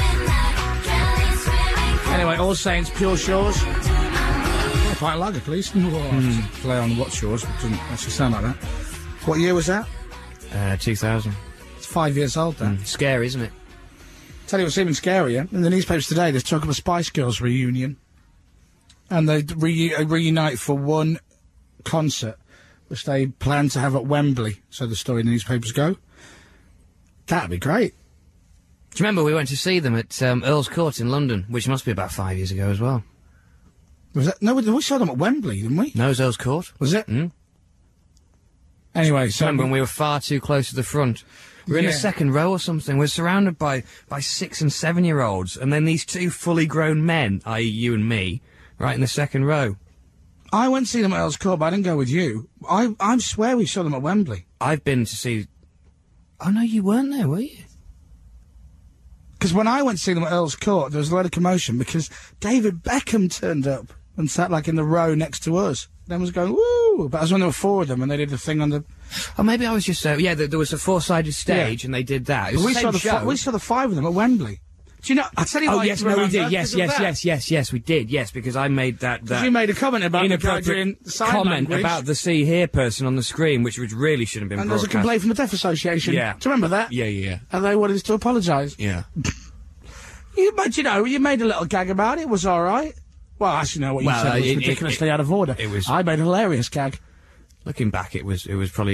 Anyway, All Saints, Pure Shores. Quite like it, please. Play on What Shores, but doesn't actually sound like that. What year was that? 2000. It's 5 years old, then. Scary, isn't it? Tell you what's even scarier. In the newspapers today, there's talk of a Spice Girls reunion. And they reunite for one concert, which they plan to have at Wembley, so the story in the newspapers go. That'd be great. Do you remember we went to see them at Earl's Court in London, which must be about 5 years ago as well? Was that? No, we saw them at Wembley, didn't we? No, it was Earl's Court. Was it? Anyway, so... Remember when we were far too close to the front? We're in the second row or something. We're surrounded by 6 and 7-year-olds, and then these 2 fully grown men, i.e. you and me, right in the second row. I went to see them at Earl's Court, but I didn't go with you. I swear we saw them at Wembley. I've been to see... Oh, no, you weren't there, were you? Because when I went to see them at Earl's Court, there was a lot of commotion because David Beckham turned up and sat, like, in the row next to us. Then was going, woo! But that was when there were 4 of them, and they did the thing on the... Oh, maybe I was just... yeah, there was a 4-sided stage, and they did that. It was we saw the 5 of them at Wembley. Do you know... I'll tell you what... Oh, yes, no, we did. Yes, we did. Yes, because I made that you made a comment about inappropriate comment about the see here person on the screen, which really shouldn't have been and there's a complaint from the Deaf Association. Yeah. Do you remember that? Yeah. And they wanted us to apologise. Yeah. But, you made a little gag about it. It was all right. Well, actually, no, what you said was ridiculously out of order. It was... I made a hilarious gag. Looking back, it was probably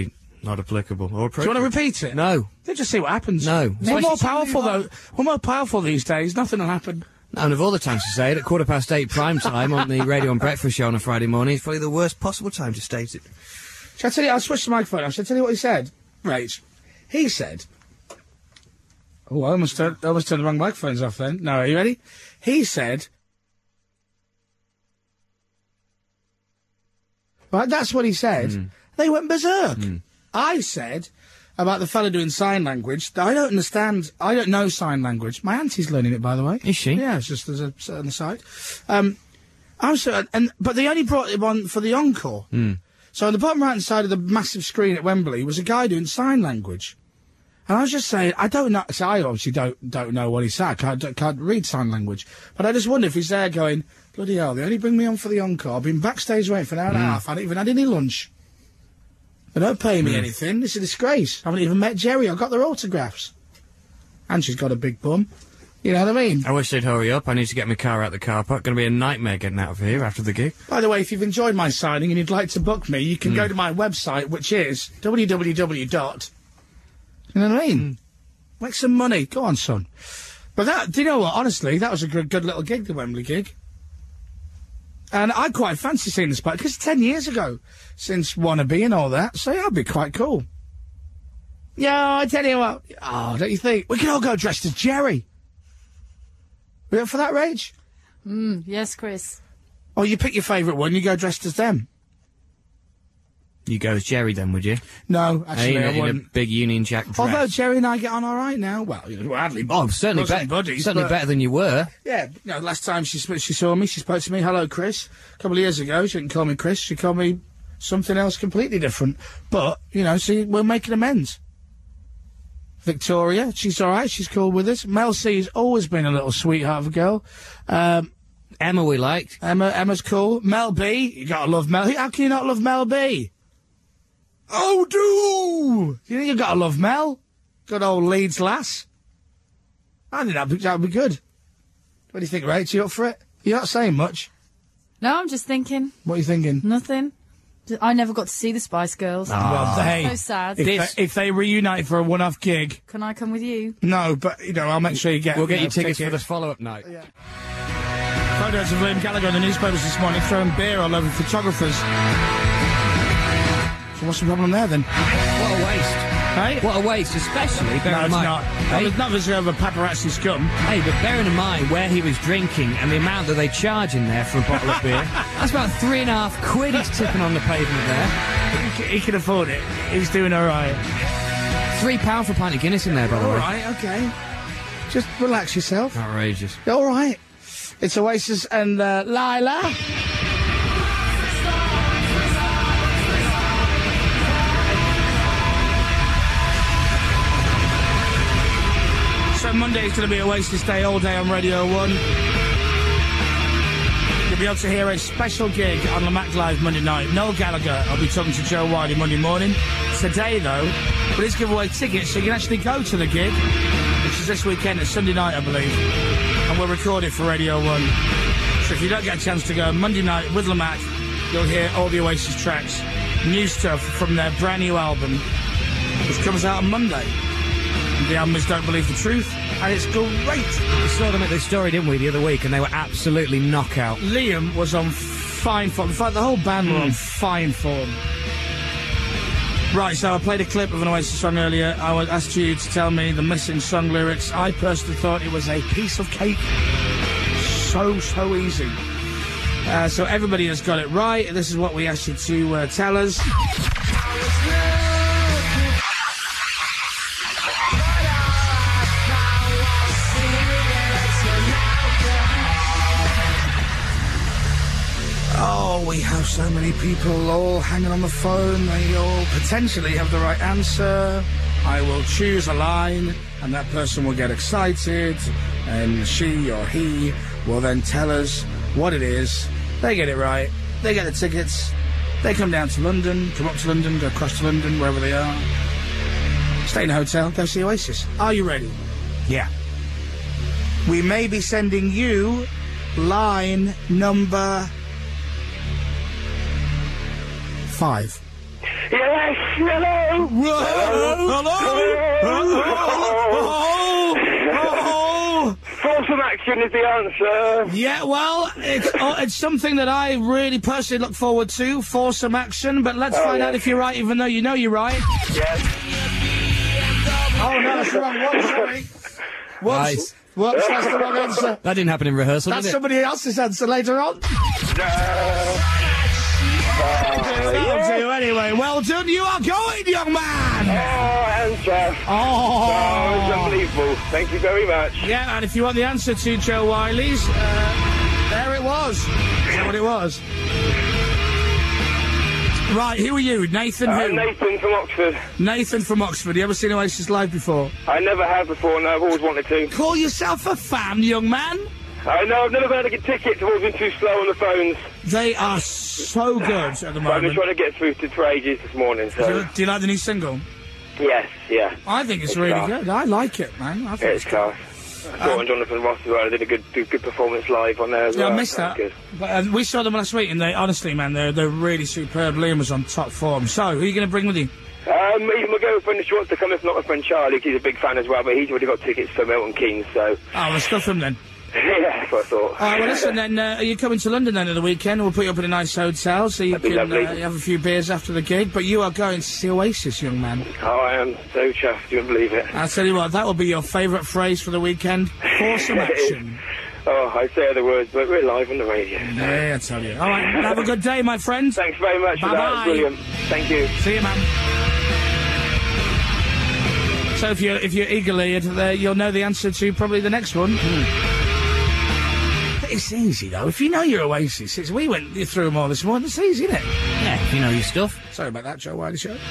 Not applicable or Do you appropriate. want to repeat it? No. Let's just see what happens. No. We're more powerful, though. We're more powerful these days. Nothing will happen. And of all the times to say it, at 8:15 prime time on the Radio and Breakfast Show on a Friday morning, it's probably the worst possible time to state it. Shall I tell you? I'll switch the microphone off. Shall I tell you what he said? Right. He said... Oh, I almost turned the wrong microphones off then. No, are you ready? He said... Right, that's what he said. They went berserk. I said about the fella doing sign language that I don't understand. I don't know sign language. My auntie's learning it, by the way. Is she? Yeah, it's just as on the side. But they only brought it on for the encore. So on the bottom right-hand side of the massive screen at Wembley was a guy doing sign language. And I was just saying, I don't know. So I obviously don't know what he said. Can't read sign language. But I just wonder if he's there going, bloody hell, they only bring me on for the encore. I've been backstage waiting for an hour and a half. I haven't even had any lunch. They don't pay me anything. It's a disgrace. I haven't even met Jerry. I've got their autographs. And she's got a big bum. You know what I mean? I wish they'd hurry up. I need to get my car out the car park. Going to be a nightmare getting out of here after the gig. By the way, if you've enjoyed my signing and you'd like to book me, you can go to my website, which is www. You know what I mean? Make some money. Go on, son. But do you know what? Honestly, that was a good little gig, the Wembley gig. And I quite fancy seeing the Spice, because 10 years ago, since Wannabe and all that, so yeah, that'd be quite cool. Yeah, I tell you what. Oh, don't you think? We can all go dressed as Jerry. We up for that, Rach? Yes, Chris. Oh, you pick your favourite one, you go dressed as them. You go as Jerry then, would you? No, actually, I in wouldn't. a big Union Jack dress. Although Jerry and I get on all right now. Well, we're hardly certainly better than you were. Yeah, last time she saw me, she spoke to me, hello, Chris. A couple of years ago, she didn't call me Chris, she called me something else completely different. But, see, we're making amends. Victoria, she's all right, she's cool with us. Mel C's always been a little sweetheart of a girl. Emma we liked. Emma's cool. Mel B, you gotta love Mel. How can you not love Mel B? Oh, do! You gotta love Mel. Good old Leeds lass. I think that'd be good. What do you think, Rach? You up for it? You're not saying much. No, I'm just thinking. What are you thinking? Nothing. I never got to see the Spice Girls. Well, So sad. If they reunite for a one-off gig... Can I come with you? No, but, I'll make sure you get... We'll get you tickets for the follow-up night. Yeah. Photos of Liam Gallagher in the newspapers this morning, throwing beer all over photographers. So what's the problem there, then? What a waste. Hey? What a waste, especially bearing in mind... No, it's not. It's not because of a paparazzi scum. Hey, but bearing in mind where he was drinking and the amount that they charge in there for a bottle of beer, that's about £3.50 he's tipping on the pavement there. He can afford it. He's doing all right. £3 for a pint of Guinness in there, by the way. All right, okay. Just relax yourself. Outrageous. All right. It's Oasis and Lila. So Monday is going to be Oasis Day all day on Radio 1. You'll be able to hear a special gig on Lamac Live Monday night. Noel Gallagher, I'll be talking to Joe Wiley Monday morning. Today, though, we'll just give away tickets so you can actually go to the gig, which is this weekend, it's Sunday night, I believe. And we'll record it for Radio 1. So if you don't get a chance to go Monday night with Lamac, you'll hear all the Oasis tracks. New stuff from their brand new album, which comes out on Monday. The album is Don't Believe the Truth, and it's great. We saw them at this story, didn't we, the other week, and they were absolutely knockout. Liam was on fine form. In fact, the whole band were on fine form. Right, so I played a clip of an Oasis song earlier. I asked you to tell me the missing song lyrics. I personally thought it was a piece of cake. So easy. So everybody has got it right. This is what we asked you to tell us. Oh, we have so many people all hanging on the phone. They all potentially have the right answer. I will choose a line, and that person will get excited, and she or he will then tell us what it is. They get it right. They get the tickets. They come down to London, come up to London, go across to London, wherever they are. Stay in a hotel, go see Oasis. Are you ready? Yeah. We may be sending you line number 5. Yes, hello. Hello. Foursome action is the answer. Yeah, well, it's something that I really personally look forward to, foursome action, but let's find out if you're right, even though you know you're right. Yes. Oh, no, that's the wrong one, sorry. Whoops. Nice. Whoops, that's the wrong answer. That didn't happen in rehearsal, That's did it? somebody else's answer later on. That'll do anyway. Well done, you are going, young man! Answer. Oh, it's unbelievable. Thank you very much. Yeah, and if you want the answer to Joe Wiley's, there it was. Is that what it was? Right, who are you? Nathan who? Nathan from Oxford. Nathan from Oxford. You ever seen Oasis live before? I never have before, and I've always wanted to. Call yourself a fan, young man. I know, I've never been able to get tickets. I've always been too slow on the phones. They are so good at the I've been moment. trying to get through for ages this morning, so... Do you like the new single? Yes, yeah. I think it's really class. good. I like it, man. I think It's class. I saw on Jonathan Ross as well. I did a good performance live on there as Yeah, well. I missed that. Good. But we saw them last week, and they honestly, man, they're really superb. Liam was on top form. So, who are you going to bring with you? Even my girlfriend, if she wants to come, if not my friend Charlie, 'cause he's a big fan as well, but he's already got tickets for Milton Keynes, so... Oh, we'll stuff him then. Yeah, that's what I thought. Well, listen, then, are you coming to London then at the weekend? We'll put you up in a nice hotel so you That'd be can lovely. have a few beers after the gig. But you are going to see Oasis, young man. Oh, I am so chuffed, you wouldn't believe it. I'll tell you what, that will be your favourite phrase for the weekend. Foursome action. Oh, I say other words, but we're live on the radio. Yeah, I tell you. All right, have a good day, my friend. Thanks very much for that. Bye-bye. Brilliant. Thank you. See you, man. So if you're eagerly, you'll know the answer to probably the next one. It's easy though. If you know your Oasis, we went through them all this morning. It's easy, isn't it? Yeah, if you know your stuff. Sorry about that, Joe Wiley Show.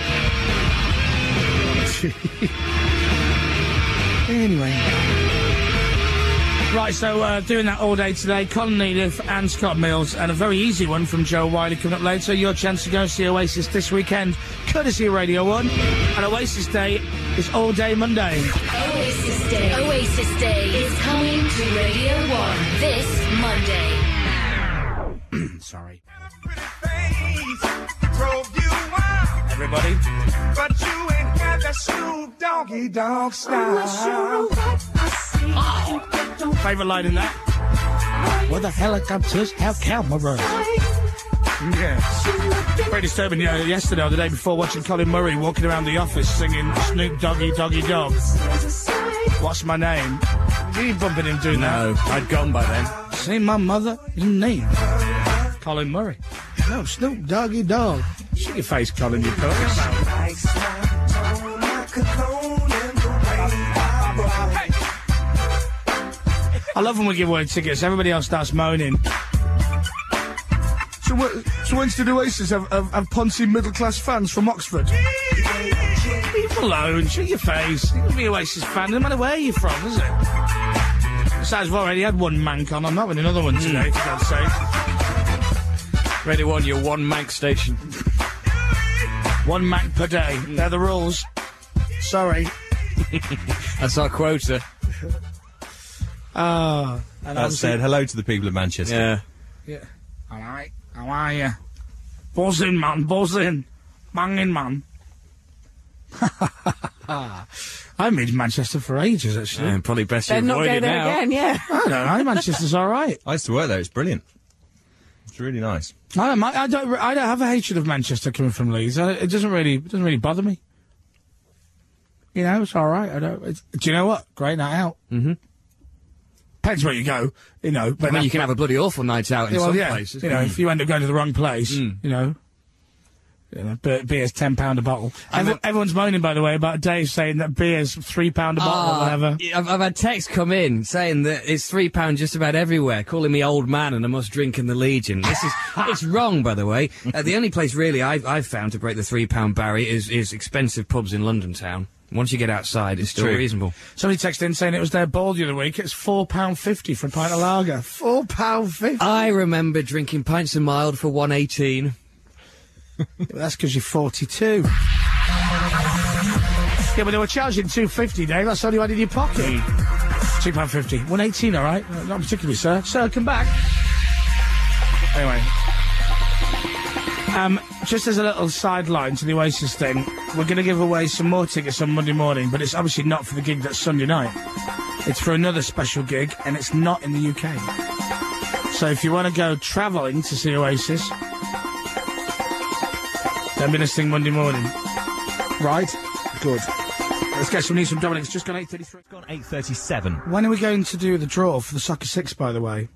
Anyway. Right, so doing that all day today, Colin Needham and Scott Mills, and a very easy one from Joe Wiley coming up later. Your chance to go see Oasis this weekend, courtesy of Radio 1. And Oasis Day is all day Monday. Oasis Day is coming to Radio 1 this Monday. Sorry. Everybody. But you ain't got that Snoop Doggy Dogg style. Favourite line in that? Where the helicopters have cameras. Yeah. Very disturbing yesterday or the day before watching Colin Murray walking around the office singing Snoop Doggy Doggy Dog. What's my name? Were you bumping him doing that? No, I'd gone by then. Say my mother name. Colin Murray. No, Snoop Doggy Dog. Shut your face, Colin, you cunt. I love when we give away tickets. Everybody else starts moaning. So when's did Oasis have poncy middle-class fans from Oxford? Leave them alone. Shut your face. You can be an Oasis fan no matter where you're from, is it? Besides, we've already had one mank on. I'm not with another one today, for God's sake. Radio 1, your one mank station. One mank per day. They're the rules. Sorry. That's our quota. And That said, hello to the people of Manchester. Yeah. Yeah. All right. How are you? Buzzing, man. Buzzing. Banging, man. I made Manchester for ages, actually. Probably best They're you not avoid going it there now. again, yeah. I don't know. Manchester's all right. I used to work there. It's brilliant. It's really nice. I don't have a hatred of Manchester coming from Leeds. It doesn't really bother me. You know, it's all right. Do you know what? Great night out. Mm-hmm. Depends where you go, you know. But I mean, you can have a bloody awful night out in some places. You know, if you end up going to the wrong place, you know, beer's £10 a bottle. Everyone's moaning, by the way, about Dave saying that beer's £3 a bottle or whatever. I've had texts come in saying that it's £3 just about everywhere, calling me old man and I must drink in the Legion. It's wrong, by the way. The only place really I've found to break the £3 barrier is expensive pubs in London town. Once you get outside, it's still reasonable. Somebody texted in saying it was their ball the other week. It's £4.50 for a pint of lager. £4.50. I remember drinking pints of mild for $1.18. That's because you're 42. Yeah, but they were charging $2.50, Dave. That's all you had in your pocket. £2.50. $1.18, all right? Not particularly, sir. Sir, come back. Anyway. Just as a little sideline to the Oasis thing, we're going to give away some more tickets on Monday morning, but it's obviously not for the gig that's Sunday night. It's for another special gig, and it's not in the UK. So if you want to go travelling to see Oasis, don't be listening Monday morning. Right? Good. Let's get some news from Dominic. It's just gone 8:33. It's gone 8:37. When are we going to do the draw for the Soccer 6, by the way?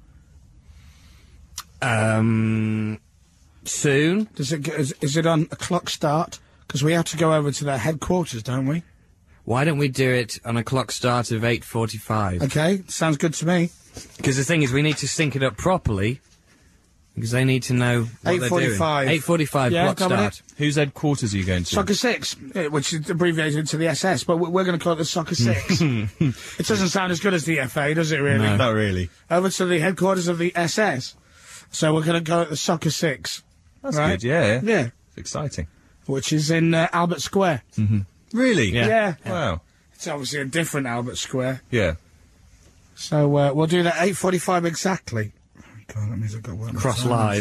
Soon. Is it on a clock start? Because we have to go over to their headquarters, don't we? Why don't we do it on a clock start of 8:45? Okay, sounds good to me. Because the thing is, we need to sync it up properly. Because they need to know what they're doing. 8:45 Yeah, clock Dominic? start. Whose headquarters are you going to? Soccer 6, which is abbreviated to the SS, but we're going to call it the Soccer 6. It doesn't sound as good as the FA, does it, really? No, not really. Over to the headquarters of the SS. So we're going to call it the Soccer 6. That's right? good, yeah. Yeah. It's exciting. Which is in Albert Square. Mm-hmm. Really? Yeah. Wow. It's obviously a different Albert Square. Yeah. So we'll do that 8:45 exactly. God, that means I've got one. Cross live.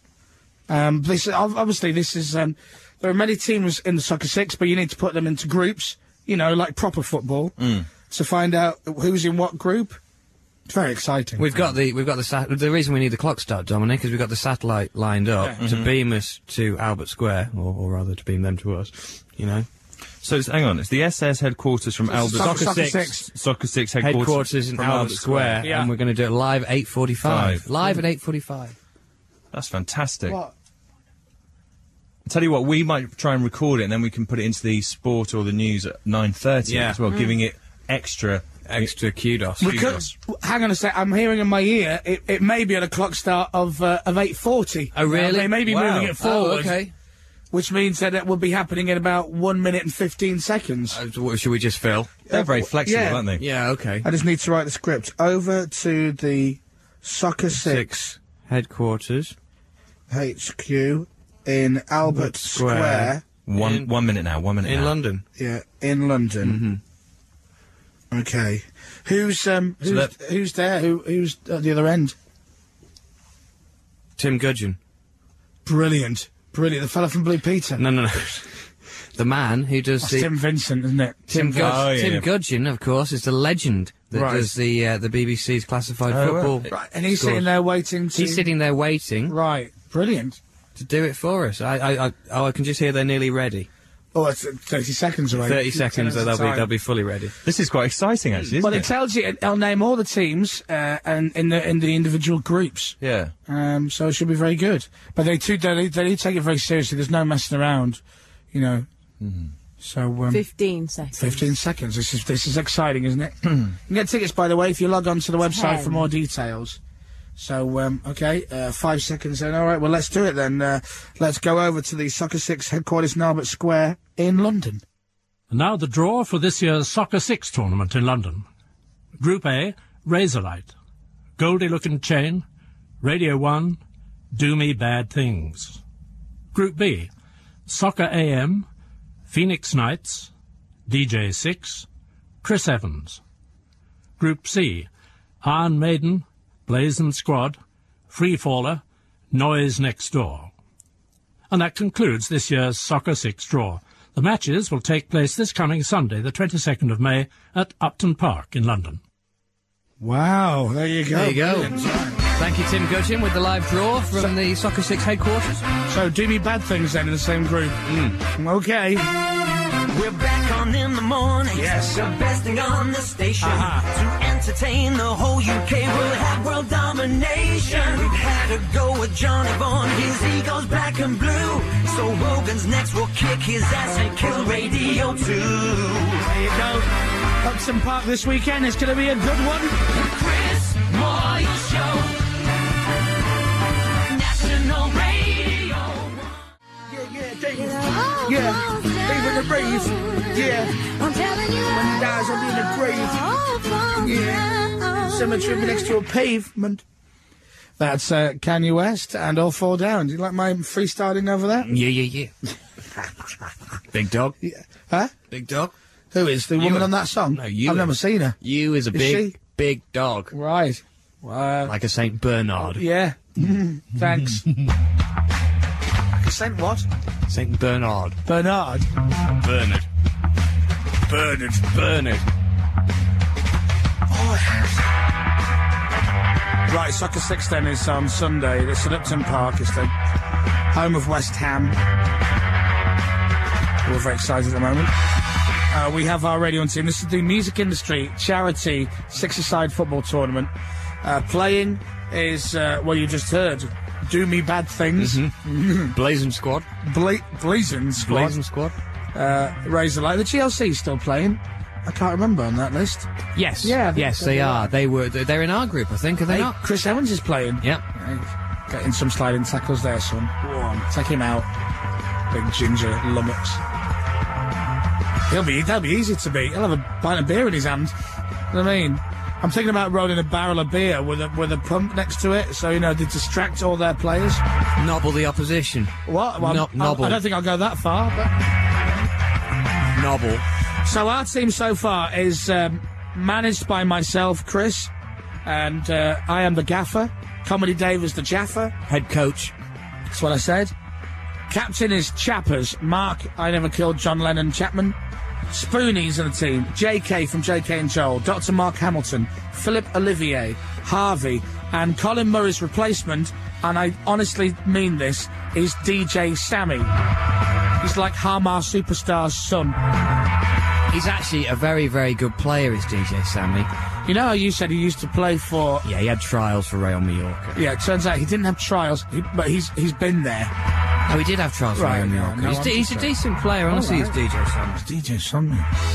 Obviously, this is. There are many teams in the Soccer 6, but you need to put them into groups. You know, like proper football. To find out who's in what group. It's very exciting. We've got the the reason we need the clock start, Dominic, is we've got the satellite lined up to beam us to Albert Square, or rather to beam them to us. You know. So hang on, it's the SS headquarters from Albert Soccer 6. Soccer 6 headquarters in from Albert Square, yeah. and we're going to do it live 8:45. Live at 8:45. That's fantastic. What? I'll tell you what, we might try and record it, and then we can put it into the sport or the news at 9:30 as well, giving it extra kudos. We could, hang on a sec. I'm hearing in my ear. It may be at a clock start of 8:40. Oh really? They may be moving it forward. Oh, okay. Which means that it will be happening in about 1 minute and 15 seconds. What should we just fill? They're very flexible, aren't they? Yeah. Okay. I just need to write the script. Over to the Soccer 6 headquarters, HQ in Albert Square. One minute now. 1 minute in now. London. Yeah, in London. Okay. Who's there? Who's at the other end? Tim Gudgeon. Brilliant. The fella from Blue Peter. No. The man who does That's Tim Vincent, isn't it? Tim Gudgeon, of course, is the legend that does the BBC's classified football. Right, and he's sitting there waiting to... He's sitting there waiting. Right, brilliant. To do it for us. I can just hear they're nearly ready. Oh, it's 30 seconds away. 30 seconds, they'll be fully ready. This is quite exciting, actually, isn't it? It tells you, it'll name all the teams and in the individual groups. Yeah. So it should be very good. But they do take it very seriously. There's no messing around, you know. So 15 seconds. 15 seconds. This is exciting, isn't it? You can get tickets, by the way, if you log on to the website for more details. So, okay, 5 seconds then. All right, well, let's do it then. Let's go over to the Soccer 6 headquarters in Albert Square in London. And now the draw for this year's Soccer 6 tournament in London. Group A, Razorlight. Goldie-looking chain. Radio 1, Do Me Bad Things. Group B, Soccer AM, Phoenix Knights, DJ 6, Chris Evans. Group C, Iron Maiden, Blazing Squad, Freefaller, Noise Next Door. And that concludes this year's Soccer 6 draw. The matches will take place this coming Sunday, the 22nd of May, at Upton Park in London. Wow, there you go. There you go. Thank you, Tim Gudgeon, with the live draw from the Soccer 6 headquarters. So, Do Me Bad Things then in the same group. Okay. We're back on in the morning. Yes. The best thing on the station. To entertain the whole UK. We'll have world domination. We've had a go with Johnny Vaughan. His ego's black and blue. So Wogan's next will kick his ass and kill Radio 2. There you go. Upton Park this weekend. It's going to be a good one. The Chris Moyle Show. National Radio 1. Yeah. Leaving the brave. Yeah. I'm telling you. When he dies, I'll be in the grave. Yeah. Cemetery next to a pavement. That's Kanye West and All Fall Down. Do you like my freestyling over that? Yeah. Big Dog. Yeah. Huh? Big Dog. Who is the woman on that song? No, you. I've never seen her. You is a big dog. Right. Like a Saint Bernard. Yeah. Thanks. Saint what? Saint Bernard. Bernard. Bernard. Right, Soccer 6 then is on Sunday. It's at Upton Park. It's the home of West Ham. We're very excited at the moment. We have our Radio 1 team. This is the Music Industry Charity Six-a-Side Football Tournament. Playing is, well, you just heard, Do Me Bad Things. Blazing Squad. Blazing Squad. Blazing Squad. Razor Light. The GLC still playing? I can't remember on that list. Yes. Yeah. Yes, they are. They're in our group, I think, are they not? Chris Evans is playing. Yep. Getting some sliding tackles there, son. Go on, take him out. Big ginger lummox. That'll be easy to beat. He'll have a pint of beer in his hand. You know what I mean? I'm thinking about rolling a barrel of beer with a pump next to it, so, they distract all their players. Nobble the opposition. What? Well, nobble. I don't think I'll go that far, but... Nobble. So our team so far is managed by myself, Chris, and I am the gaffer. Comedy Dave is the Jaffer. Head coach. That's what I said. Captain is Chappers. Mark, I Never Killed John Lennon Chapman. Spoonies in the team. JK from JK and Joel. Dr. Mark Hamilton. Philip Olivier. Harvey. And Colin Murray's replacement, and I honestly mean this, is DJ Sammy. He's like Hamar Superstar's son. He's actually a very, very good player, is DJ Sammy. You know how you said he used to play for... Yeah, he had trials for Real Mallorca. Yeah, it turns out he didn't have trials, but he's been there. Oh, he did have trials for Real Mallorca. No, he's a decent player, honestly, he's DJ Sammy. It's DJ Sammy.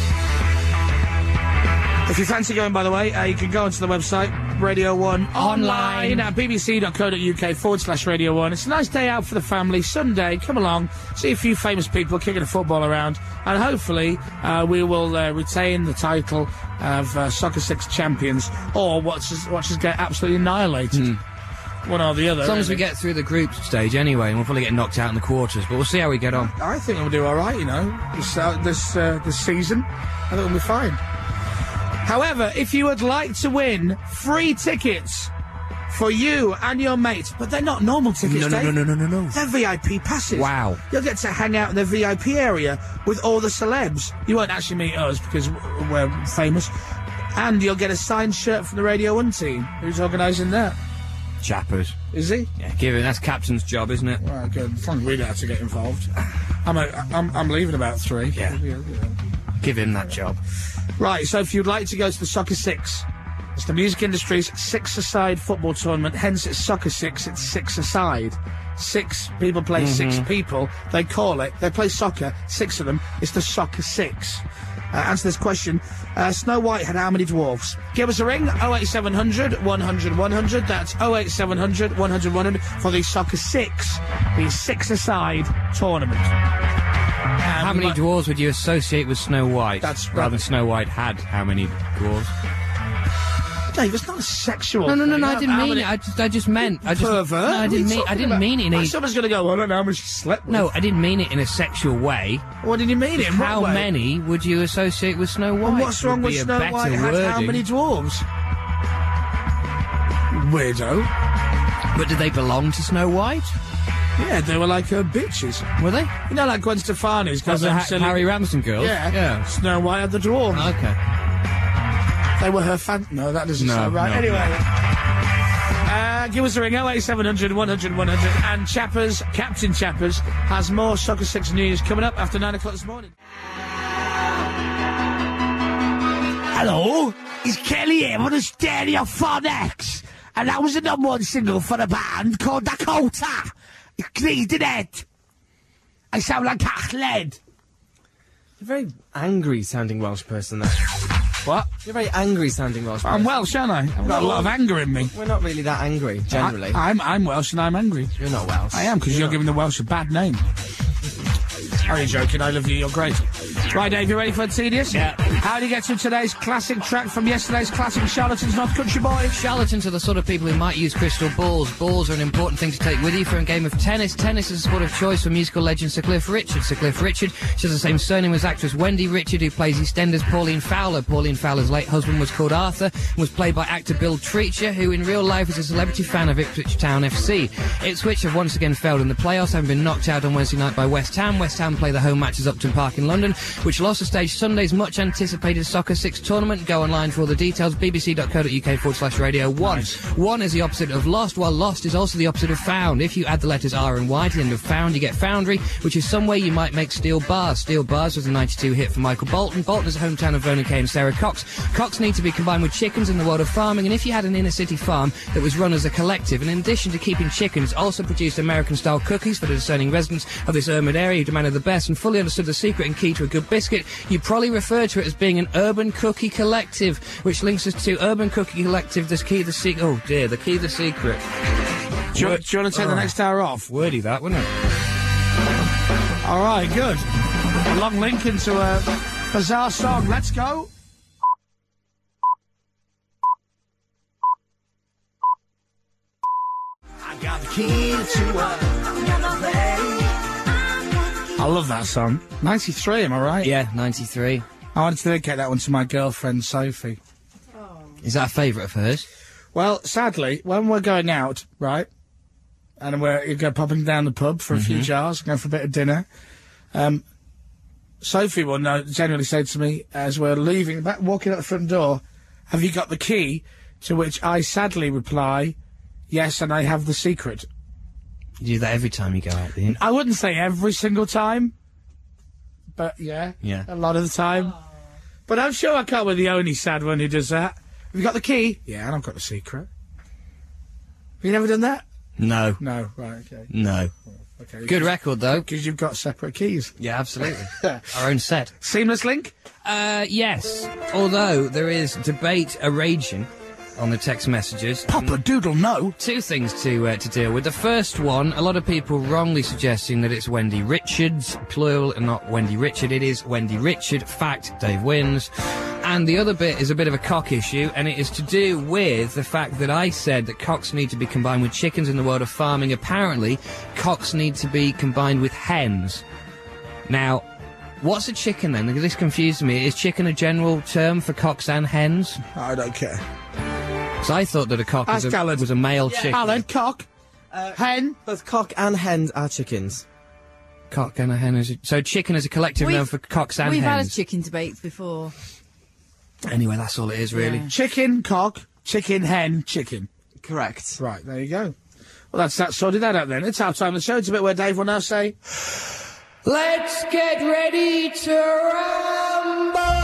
If you fancy going, by the way, you can go onto the website, Radio 1 online at bbc.co.uk/Radio 1. It's a nice day out for the family. Sunday, come along, see a few famous people kicking a football around, and hopefully we will retain the title of Soccer 6 champions, or watch us get absolutely annihilated. One or the other. As long as we get through the group stage anyway, and we'll probably get knocked out in the quarters, but we'll see how we get on. I think we'll do all right, this season. I think we'll be fine. However, if you would like to win free tickets for you and your mates, but they're not normal tickets, Dave. No. They're VIP passes. Wow. You'll get to hang out in the VIP area with all the celebs. You won't actually meet us because we're famous. And you'll get a signed shirt from the Radio 1 team. Who's organising that? Chappers. Is he? Yeah, that's captain's job, isn't it? Well, good. As long as we don't have to get involved. I'm leaving about 3. Yeah. Give him that job. Right, so if you'd like to go to the Soccer 6, it's the music industry's six-a-side football tournament, hence it's Soccer 6, it's six-a-side. 6 people play 6 people, they call it, they play soccer, 6 of them, it's the Soccer 6. Answer this question, Snow White had how many dwarfs? Give us a ring, 08700 100 100, that's 08700 100 100 for the Soccer 6, the six-a-side tournament. How many dwarves would you associate with Snow White? Rather than Snow White had how many dwarves? Dave, it's not a sexual. No, I didn't mean it. I just meant. Pervert? No, I didn't mean it in a. Someone's going to go, I don't know how much she slept with. No, I didn't mean it in a sexual way. What did you mean it in? How many would you associate with Snow White? And what's wrong with Snow White had how many dwarves? Weirdo. But did they belong to Snow White? Yeah, they were like her bitches. Were they? You know, like Gwen Stefani's got them silly... Harry Ramsden girls? Yeah. Snow White had the dwarves. Okay. They were her fan... No, that doesn't sound right. No, anyway. Give us a ring, 08700 100 100. And Captain Chappers, has more Soccer 6 news coming up after 9 o'clock this morning. Hello, it's Kelly here on the Stereophonics. And that was the #1 single for a band called Dakota. It's clean to death. I sound like Cachled. You're a very angry-sounding Welsh person, there. What? You're a very angry-sounding Welsh person. I'm Welsh, aren't I? I've got a lot of anger in me. We're not really that angry, generally. I'm Welsh and I'm angry. You're not Welsh. I am, because you're giving the Welsh a bad name. I'm only joking, I love you, you're great. Right, Dave, you ready for a tedious? Yeah. How do you get to today's classic track from yesterday's classic Charlatans, Not Country Boy? Charlatans are the sort of people who might use crystal balls. Balls are an important thing to take with you for a game of tennis. Tennis is a sport of choice for musical legend Sir Cliff Richard. Sir Cliff Richard shares the same surname as actress Wendy Richard, who plays EastEnders Pauline Fowler. Pauline Fowler's late husband was called Arthur and was played by actor Bill Treacher, who in real life is a celebrity fan of Ipswich Town FC. Ipswich have once again failed in the playoffs, having been knocked out on Wednesday night by West Ham. West Ham play the home matches Upton Park in London, which will also stage Sunday's much-anticipated Soccer 6 tournament. Go online for all the details, bbc.co.uk/Radio 1. Nice. 1 is the opposite of lost, while lost is also the opposite of found. If you add the letters R and Y to the end of found, you get foundry, which is some way you might make steel bars. Steel bars was a 92 hit for Michael Bolton. Bolton is the hometown of Vernon Kay and Sarah Cox. Cox need to be combined with chickens in the world of farming, and if you had an inner-city farm that was run as a collective, and in addition to keeping chickens, also produced American-style cookies for the discerning residents of this urban area who demanded the best and fully understood the secret and key to a good biscuit, you probably refer to it as being an urban cookie collective, which links us to Urban Cookie Collective, the key, the secret. Oh dear, the key, the secret. Do you want to take the next hour off? Wordy that, wouldn't it? All right, good. A long link into a bizarre song. Let's go. I got the key to another place. I love that song. 93, am I right? Yeah, 93. I wanted to dedicate that one to my girlfriend, Sophie. Is that a favourite of hers? Well, sadly, when we're going out, right, and you go popping down the pub for a few jars, going for a bit of dinner, Sophie will generally say to me as we're leaving, walking out the front door, "Have you got the key?" To which I sadly reply, "Yes, and I have the secret." You do that every time you go out, do you? I wouldn't say every single time, but yeah, a lot of the time. But I'm sure I can't be the only sad one who does that. Have you got the key? Yeah, and I've got the secret. Have you never done that? No. No, right, okay. No. Okay. Good record, though. Because you've got separate keys. Yeah, absolutely. Our own set. Seamless link? Yes. Although there is debate a-raging on the text messages. Papa Doodle, no. Two things to deal with. The first one, a lot of people wrongly suggesting that it's Wendy Richards, plural, and not Wendy Richard. It is Wendy Richard. Fact, Dave wins. And the other bit is a bit of a cock issue, and it is to do with the fact that I said that cocks need to be combined with chickens in the world of farming. Apparently, cocks need to be combined with hens. Now, what's a chicken then? Because this confused me. Is chicken a general term for cocks and hens? I don't care. So I thought that a cock was a male chicken. Alan, cock, hen. Both cock and hens are chickens. Cock and a hen is so chicken is a collective known for cocks and We've hens. had a chicken debate before. Anyway, that's all it is, really. Yeah. Chicken, cock, chicken, hen, chicken. Correct. Right, there you go. Well, that's sorted that out then. It's our time of the show. It's a bit where Dave will now say, "Let's get ready to rumble!"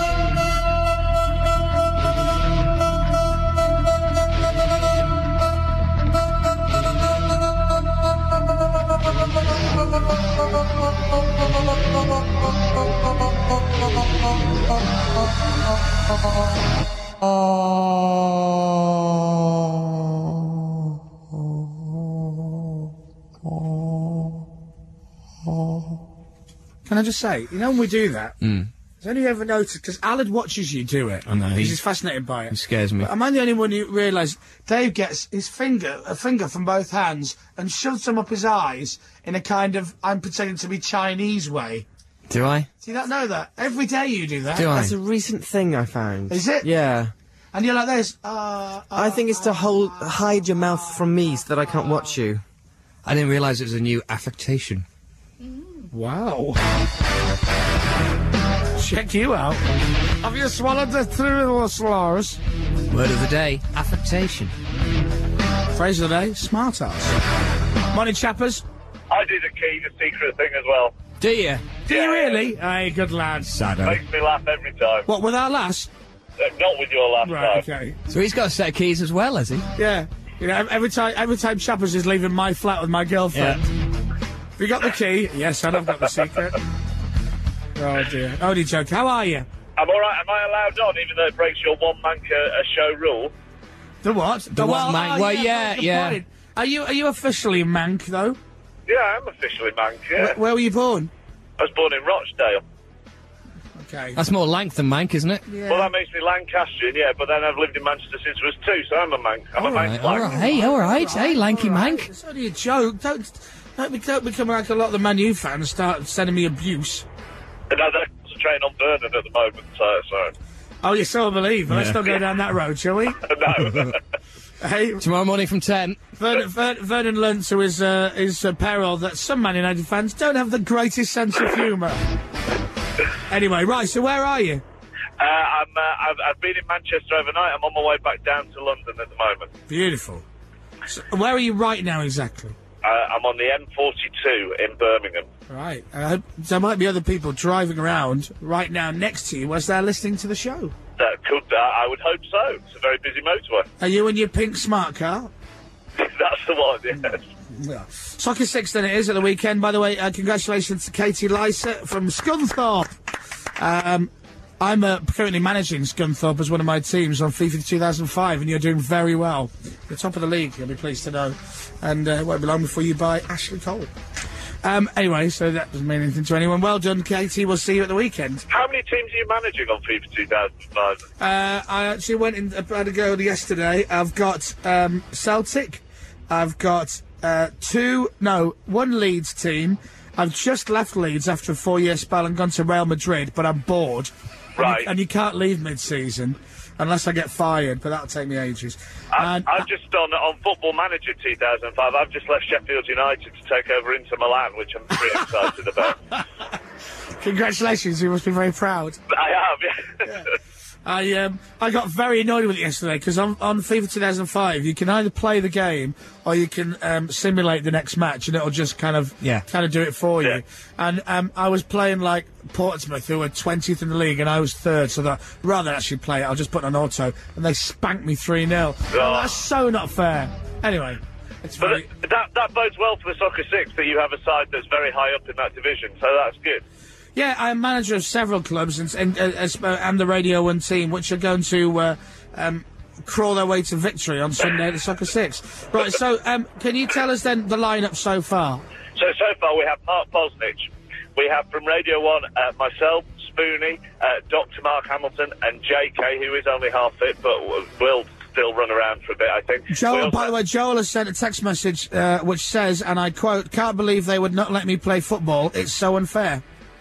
Can I just say, you know when we do that, has anyone ever noticed, because Alan watches you do it. I know. He's fascinated by it. He scares me. But am I the only one who realised Dave gets a finger from both hands and shoves them up his eyes in a kind of, I'm pretending to be Chinese way. Do I? Do you not know that? Every day you do that. Do I? That's a recent thing I found. Is it? Yeah. And you're like this, I think it's to hide your mouth from me so that I can't watch you. I didn't realise it was a new affectation. Wow. Check you out. Have you swallowed the three slurs? Word of the day, affectation. Phrase of the day, smart ass. Morning, chappers. I do the key, the secret thing as well. Do you? Do you really? Hey, good lad. Sado. Makes me laugh every time. What, with our lass? Not with your laugh, Right, no. okay. So he's got a set of keys as well, has he? Yeah. You know, every time Chappers is leaving my flat with my girlfriend. Have you got the key? Yes, and I've got the secret. Oh, dear. Only joke. How are you? I'm alright. Am I allowed on, even though it breaks your one-man show rule? The what? The one mank. Well, yeah. Point. Are you officially mank, though? Yeah, I'm officially mank, yeah. Where were you born? I was born in Rochdale. Okay. That's more Lank than Mank, isn't it? Yeah. Well, that makes me Lancastrian, yeah, but then I've lived in Manchester since I was 2, so I'm a Mank. I'm a Mank. All right. Hey, all right. Hey, Lanky Mank. It's only a joke. Don't become like a lot of the Man U fans and start sending me abuse. And I'm concentrating on Vernon at the moment, so sorry. Oh, you so believe. Well, let's not go down that road, shall we? No. Hey, Tomorrow morning from 10. Vernon learnt to his peril that some Man United fans don't have the greatest sense of humour. Anyway, right, so where are you? I've been in Manchester overnight. I'm on my way back down to London at the moment. Beautiful. So where are you right now exactly? I'm on the M42 in Birmingham. Right. There might be other people driving around right now next to you as they're listening to the show. I would hope so. It's a very busy motorway. Are you in your pink smart car? That's the one, yes. Yeah. Soccer 6 then it is at the weekend. By the way, congratulations to Katie Lycett from Scunthorpe. I'm currently managing Scunthorpe as one of my teams on FIFA 2005, and you're doing very well. You're top of the league, you'll be pleased to know. And it won't be long before you buy Ashley Cole. Anyway, so that doesn't mean anything to anyone. Well done, Katie. We'll see you at the weekend. How many teams are you managing on FIFA 2005? I actually went in, had a go yesterday. I've got Celtic. I've got one Leeds team. I've just left Leeds after a 4-year spell and gone to Real Madrid, but I'm bored. Right. And you can't leave mid-season unless I get fired, but that'll take me ages. I've just on Football Manager 2005, I've just left Sheffield United to take over Inter Milan, which I'm pretty excited about. Congratulations, you must be very proud. I have, yeah. I got very annoyed with it yesterday because on FIFA 2005 you can either play the game or you can simulate the next match and it'll just kind of do it for you. And I was playing like Portsmouth, who were 20th in the league, and I was 3rd, so that rather than actually play it, I'll just put it on auto, and they spanked me 3-0. That's so not fair. Anyway. That bodes well for the Soccer 6 that you have a side that's very high up in that division, so that's good. Yeah, I'm manager of several clubs and the Radio 1 team, which are going to crawl their way to victory on Sunday at the Soccer 6. Right, so can you tell us then the lineup so far? So far we have Mark Bosnich. We have from Radio 1 myself, Spoonie, Dr. Mark Hamilton, and JK, who is only half fit, but will still run around for a bit, I think. Joel, by the way, Joel has sent a text message which says, and I quote, "Can't believe they would not let me play football. It's so unfair."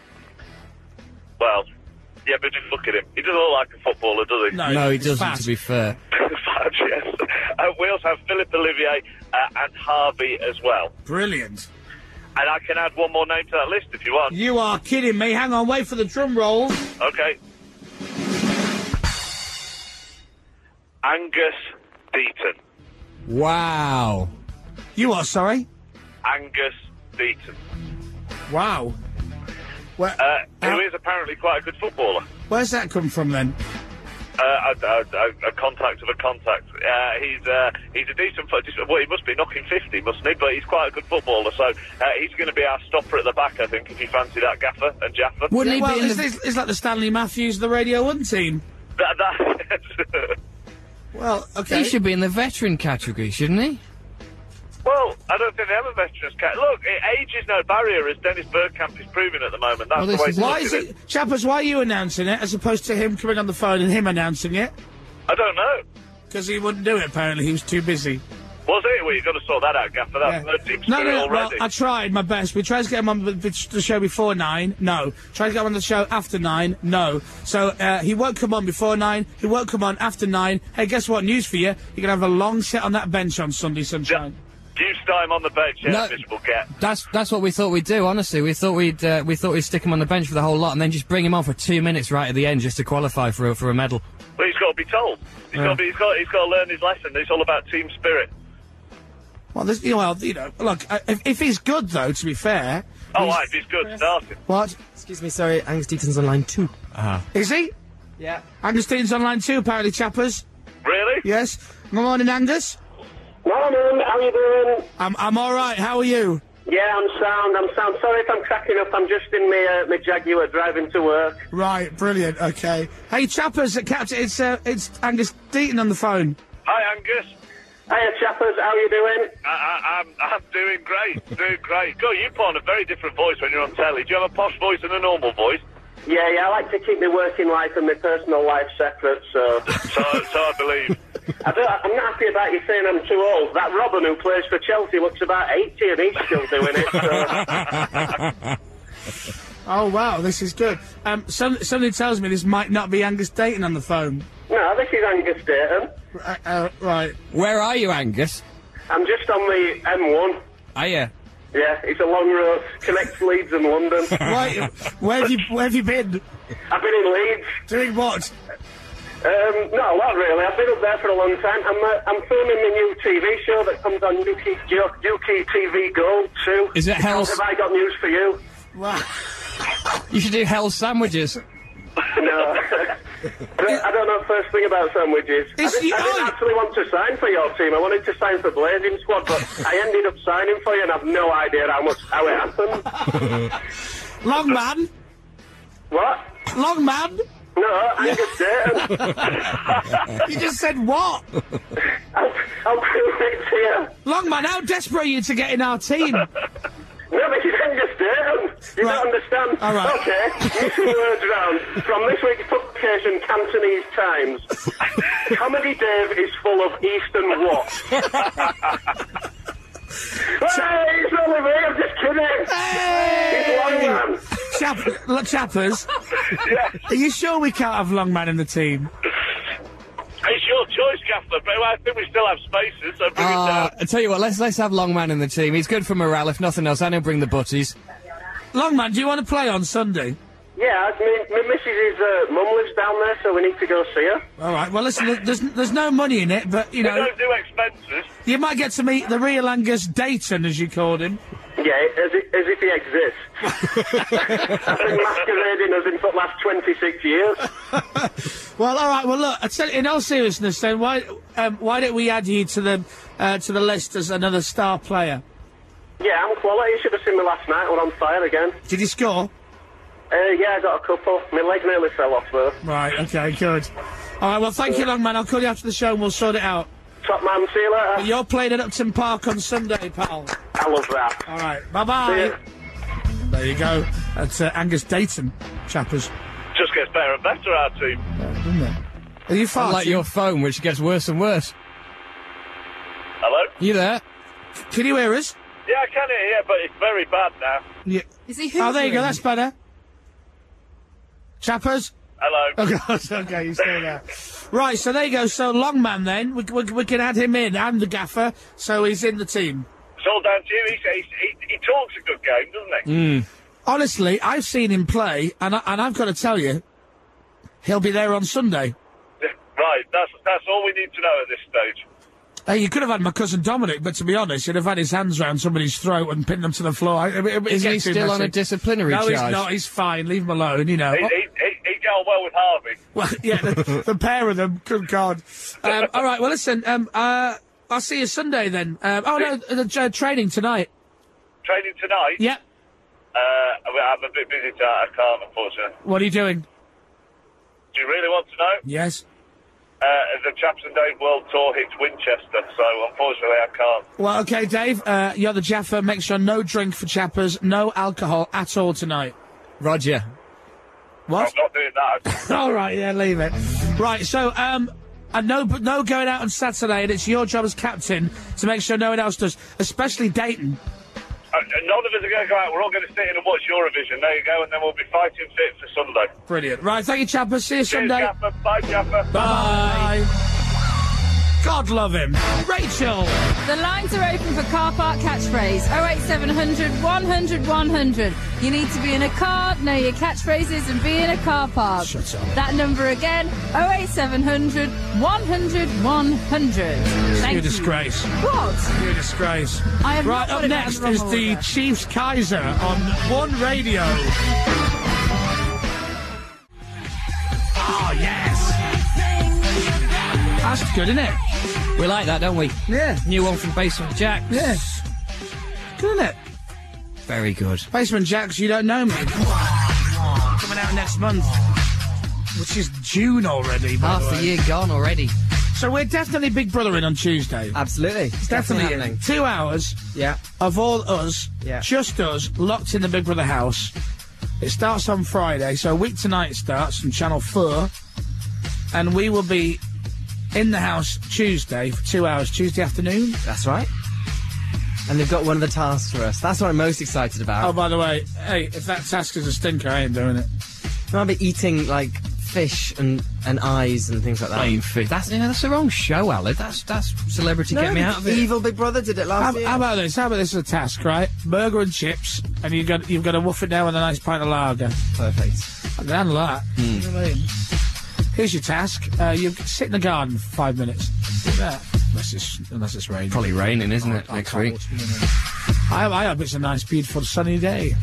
Well, yeah, but just look at him. He doesn't look like a footballer, does he? No, he doesn't, to be fair. Fudge, yes. We also have Philip Olivier and Harvey as well. Brilliant. And I can add one more name to that list if you want. You are kidding me. Hang on, wait for the drum roll. Okay. Angus Deaton. Wow. You are, sorry? Angus Deaton. Wow. Who is apparently quite a good footballer. Where's that come from, then? A contact of a contact. He's a decent footballer. Well, he must be knocking 50, mustn't he? But he's quite a good footballer, so he's going to be our stopper at the back, I think, if you fancy that, Gaffer and Jaffa. Wouldn't he be it's like the Stanley Matthews of the Radio 1 team. Well, okay. He should be in the veteran category, shouldn't he? Well, I don't think they have a veterans cat. Look, age is no barrier, as Dennis Bergkamp is proving at the moment. That's the way to why look is at it, Chappers? Why are you announcing it as opposed to him coming on the phone and him announcing it? I don't know. Because he wouldn't do it. Apparently, he was too busy. Was it? Well, you've got to sort that out, Gaffer. That's no team spirit already. Well, I tried my best. We tried to get him on the show before 9. No. Tried to get him on the show after 9. No. So he won't come on before 9. He won't come on after 9. Hey, guess what? News for you. You're going to have a long sit on that bench on Sunday, Sunshine. You start him on the bench, miserable get. That's what we thought we'd do. Honestly, we thought we'd stick him on the bench for the whole lot, and then just bring him on for 2 minutes right at the end, just to qualify for a medal. Well, he's got to be told. He's got to learn his lesson. It's all about team spirit. Well, look. If he's good, though, to be fair. If he's good, start him. What? Excuse me, sorry. Angus Deaton's on line 2. Is he? Yeah. Angus Deaton's on line 2, apparently, Chappers. Really? Yes. Good morning, Angus. Morning, how are you doing? I'm all right. How are you? Yeah, I'm sound. Sorry if I'm cracking up. I'm just in my Jaguar driving to work. Right, brilliant. Okay. Hey, Chappers, it's Angus Deaton on the phone. Hi, Angus. Hiya, Chappers. How are you doing? I'm doing great. Doing great. God, you put on a very different voice when you're on telly. Do you have a posh voice and a normal voice? Yeah, I like to keep my working life and my personal life separate, so... So I believe. I'm not happy about you saying I'm too old. That Robin who plays for Chelsea looks about 80 and he's still doing it, so... Oh, wow, this is good. Somebody tells me this might not be Angus Dayton on the phone. No, this is Angus Dayton. Right. Where are you, Angus? I'm just on the M1. Are you? Yeah, it's a long road. Connects Leeds and London. Right, where have you been? I've been in Leeds. Doing what? Not a lot, really. I've been up there for a long time. I'm filming the new TV show that comes on UK TV Gold, too. Is it Hell's... Have I got news for you? Wow. You should do Hell's Sandwiches. No. I don't know the first thing about sandwiches. I didn't actually want to sign for your team. I wanted to sign for Blazing Squad, but I ended up signing for you and I've no idea how it happened. Long man? What? Long man? No, Angus Dayton. You just said what? I'll prove it to you. Long man, how desperate are you to get in our team? No, this is Angus Dayton. You don't understand. All right. Okay, mixing words round. From this week's publication, Cantonese Times. Comedy Dave is full of Eastern what? Hey, it's only me, I'm just kidding. Hey! It's Long Man. Chappers, are you sure we can't have Long Man in the team? It's your choice, Gaffer, but I think we still have spaces, so bring it down. I tell you what, let's have Long Man in the team. He's good for morale, if nothing else, and he'll bring the butties. Long Man, do you want to play on Sunday? Yeah, my missus' mum lives down there, so we need to go see her. All right, well, listen, there's no money in it, but, you know... We don't do expenses. You might get to meet the real Angus Dayton, as you called him. Yeah, as if he exists. I've been masquerading as him for the last 26 years. Well, all right. Well, look. I tell you, in all seriousness, then, why don't we add you to the list as another star player? Yeah, I'm quality. You should have seen me last night. We're on fire again. Did you score? Yeah, I got a couple. My leg nearly fell off though. Right. Okay. Good. All right. Well, thank you, Long Man. I'll call you after the show and we'll sort it out. Top man. See you later. But you're playing at Upton Park on Sunday, pal. I love that. All right. Bye-bye. There you go. That's Angus Dayton, Chappers. Just gets better and better, our team. Doesn't it? Are you farting? Unlike your phone, which gets worse and worse. Hello? You there? Can you hear us? Yeah, I can hear you, but it's very bad now. Yeah. Is he Oh, there you go. That's better. Chappers? Hello. Oh, God. Okay, you're still there. Right, so there you go. So, Long Man, then. We can add him in, and the Gaffer, so he's in the team. It's all down to you. He talks a good game, doesn't he? Honestly, I've seen him play, and I've got to tell you, he'll be there on Sunday. Right, that's all we need to know at this stage. Hey, you could have had my cousin Dominic, but to be honest, he'd have had his hands round somebody's throat and pinned them to the floor. Is he still on a disciplinary charge? No, he's not. He's fine. Leave him alone, you know. He got on well with Harvey. Well, yeah, the pair of them. Good God. All right, well, listen, I'll see you Sunday then. Training tonight. Training tonight? Yep. I'm a bit busy tonight. I can't, unfortunately. What are you doing? Do you really want to know? Yes. The Chaps and Dave World Tour hits Winchester, so unfortunately I can't. Well, okay, Dave, you're the Jaffer. Make sure no drink for Chappers, no alcohol at all tonight. Roger. What? I'm not doing that. All right, yeah, leave it. Right, so, and no going out on Saturday, and it's your job as captain to make sure no one else does, especially Dayton. None of us are going to go out. We're all going to sit in and watch Eurovision. There you go, and then we'll be fighting fit for Sunday. Brilliant. Right, thank you, Chappers. See you Sunday. Gaffer. Bye, Gaffer. Bye. God love him. Rachel. The lines are open for car park catchphrase 08700 100 100. You need to be in a car, know your catchphrases, and be in a car park. Shut up. That number again 08700 100 100. Thank You're you. a disgrace. What? You're a disgrace. I have Right, not up got it next down the is wrong the order. Chiefs Kaiser on One Radio. Oh, yes. That's good, isn't it? We like that, don't we? Yeah. New one from Basement Jaxx. Yes. Good, isn't it? Very good. Basement Jaxx, You Don't Know Me. Coming out next month. Which is June already, by Half the the way. year gone already. So we're definitely Big Brothering on Tuesday. Absolutely. It's Definitely happening. 2 hours Yeah. of all us, Yeah. just us, locked in the Big Brother house. It starts on Friday, so a week tonight it starts on Channel 4. And we will be in the house Tuesday for 2 hours, Tuesday afternoon. That's right. And they've got one of the tasks for us. That's what I'm most excited about. Oh, by the way, hey, if that task is a stinker, I ain't doing it. I'll be eating, like, fish and eyes and things like that. Plain fish. That's the wrong show, Aled. That's Celebrity Get Me Out of It. Evil Big Brother did it last year. How about this? How about this as a task, right? Burger and chips, and you've got to woof it down with a nice pint of lager. Perfect. I can handle that. You know what I mean? Here's your task. You sit in the garden for 5 minutes. Do that. Unless it's raining. Probably raining, isn't it, next week? I hope it's a nice, beautiful, sunny day.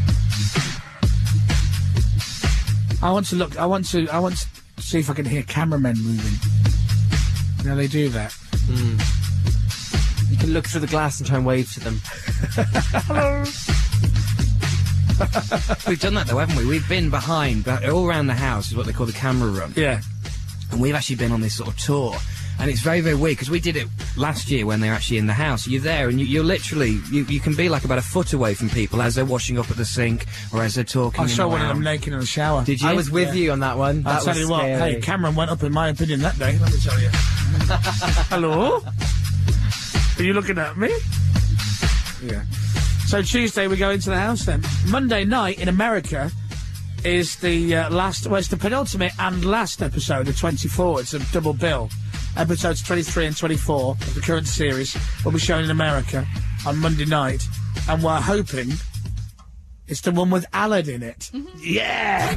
I want to see if I can hear cameramen moving. You know, they do that. You can look through the glass and try and wave to them. Hello. We've done that though, haven't we? We've been behind, but all around the house is what they call the camera room. Yeah. And we've actually been on this sort of tour. And it's very, very weird, because we did it last year when they're actually in the house. You're there, and you're literally, you can be like about a foot away from people as they're washing up at the sink, or as they're talking. I saw one of them naked in the shower. Did you? I was with you on that one. I'll tell you what, hey, Cameron went up in my opinion that day, let me tell you. Hello? Are you looking at me? Yeah. So Tuesday we go into the house then. Monday night in America is the it's the penultimate and last episode of 24. It's a double bill. Episodes 23 and 24 of the current series will be shown in America on Monday night, and we're hoping it's the one with Aled in it. Yeah!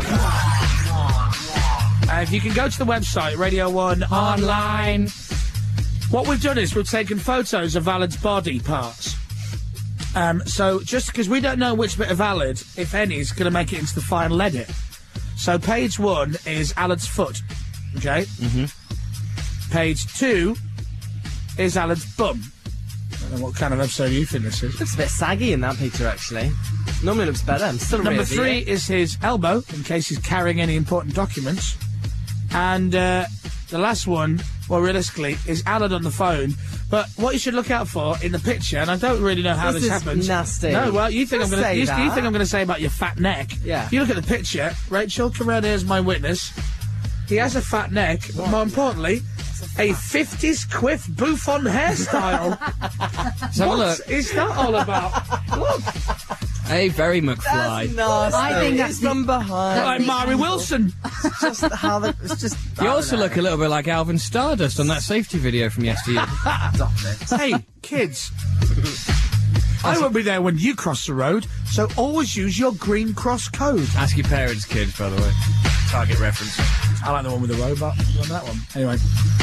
If you can go to the website, Radio 1 Online. What we've done is we've taken photos of Aled's body parts. So just because we don't know which bit of Aled, if any, is going to make it into the final edit. So page 1 is Aled's foot, okay? Mm-hmm. Page 2 is Aled's bum. I don't know what kind of episode you think this is. Looks a bit saggy in that picture, actually. Normally looks better. I'm still Number 3 is his elbow, in case he's carrying any important documents. And the last one, well, realistically, is Aled on the phone. But what you should look out for in the picture, and I don't really know how this happens. Nasty. No, well, you think I'm going to. You think I'm going to say about your fat neck? Yeah. If you look at the picture, Rachel Corona is my witness. He has a fat neck, but more importantly, a 50s quiff bouffon hairstyle. What is that all about? Look. Hey, very McFly. That's nasty. I think that's from behind. Like Mari Wilson. It's just how the. It's just. You also look a little bit like Alvin Stardust on that safety video from yesterday. Stop it. Hey, kids. I won't be there when you cross the road, so always use your green cross code. Ask your parents, kids, by the way. Target reference. I like the one with the robot. I like that one. Anyway.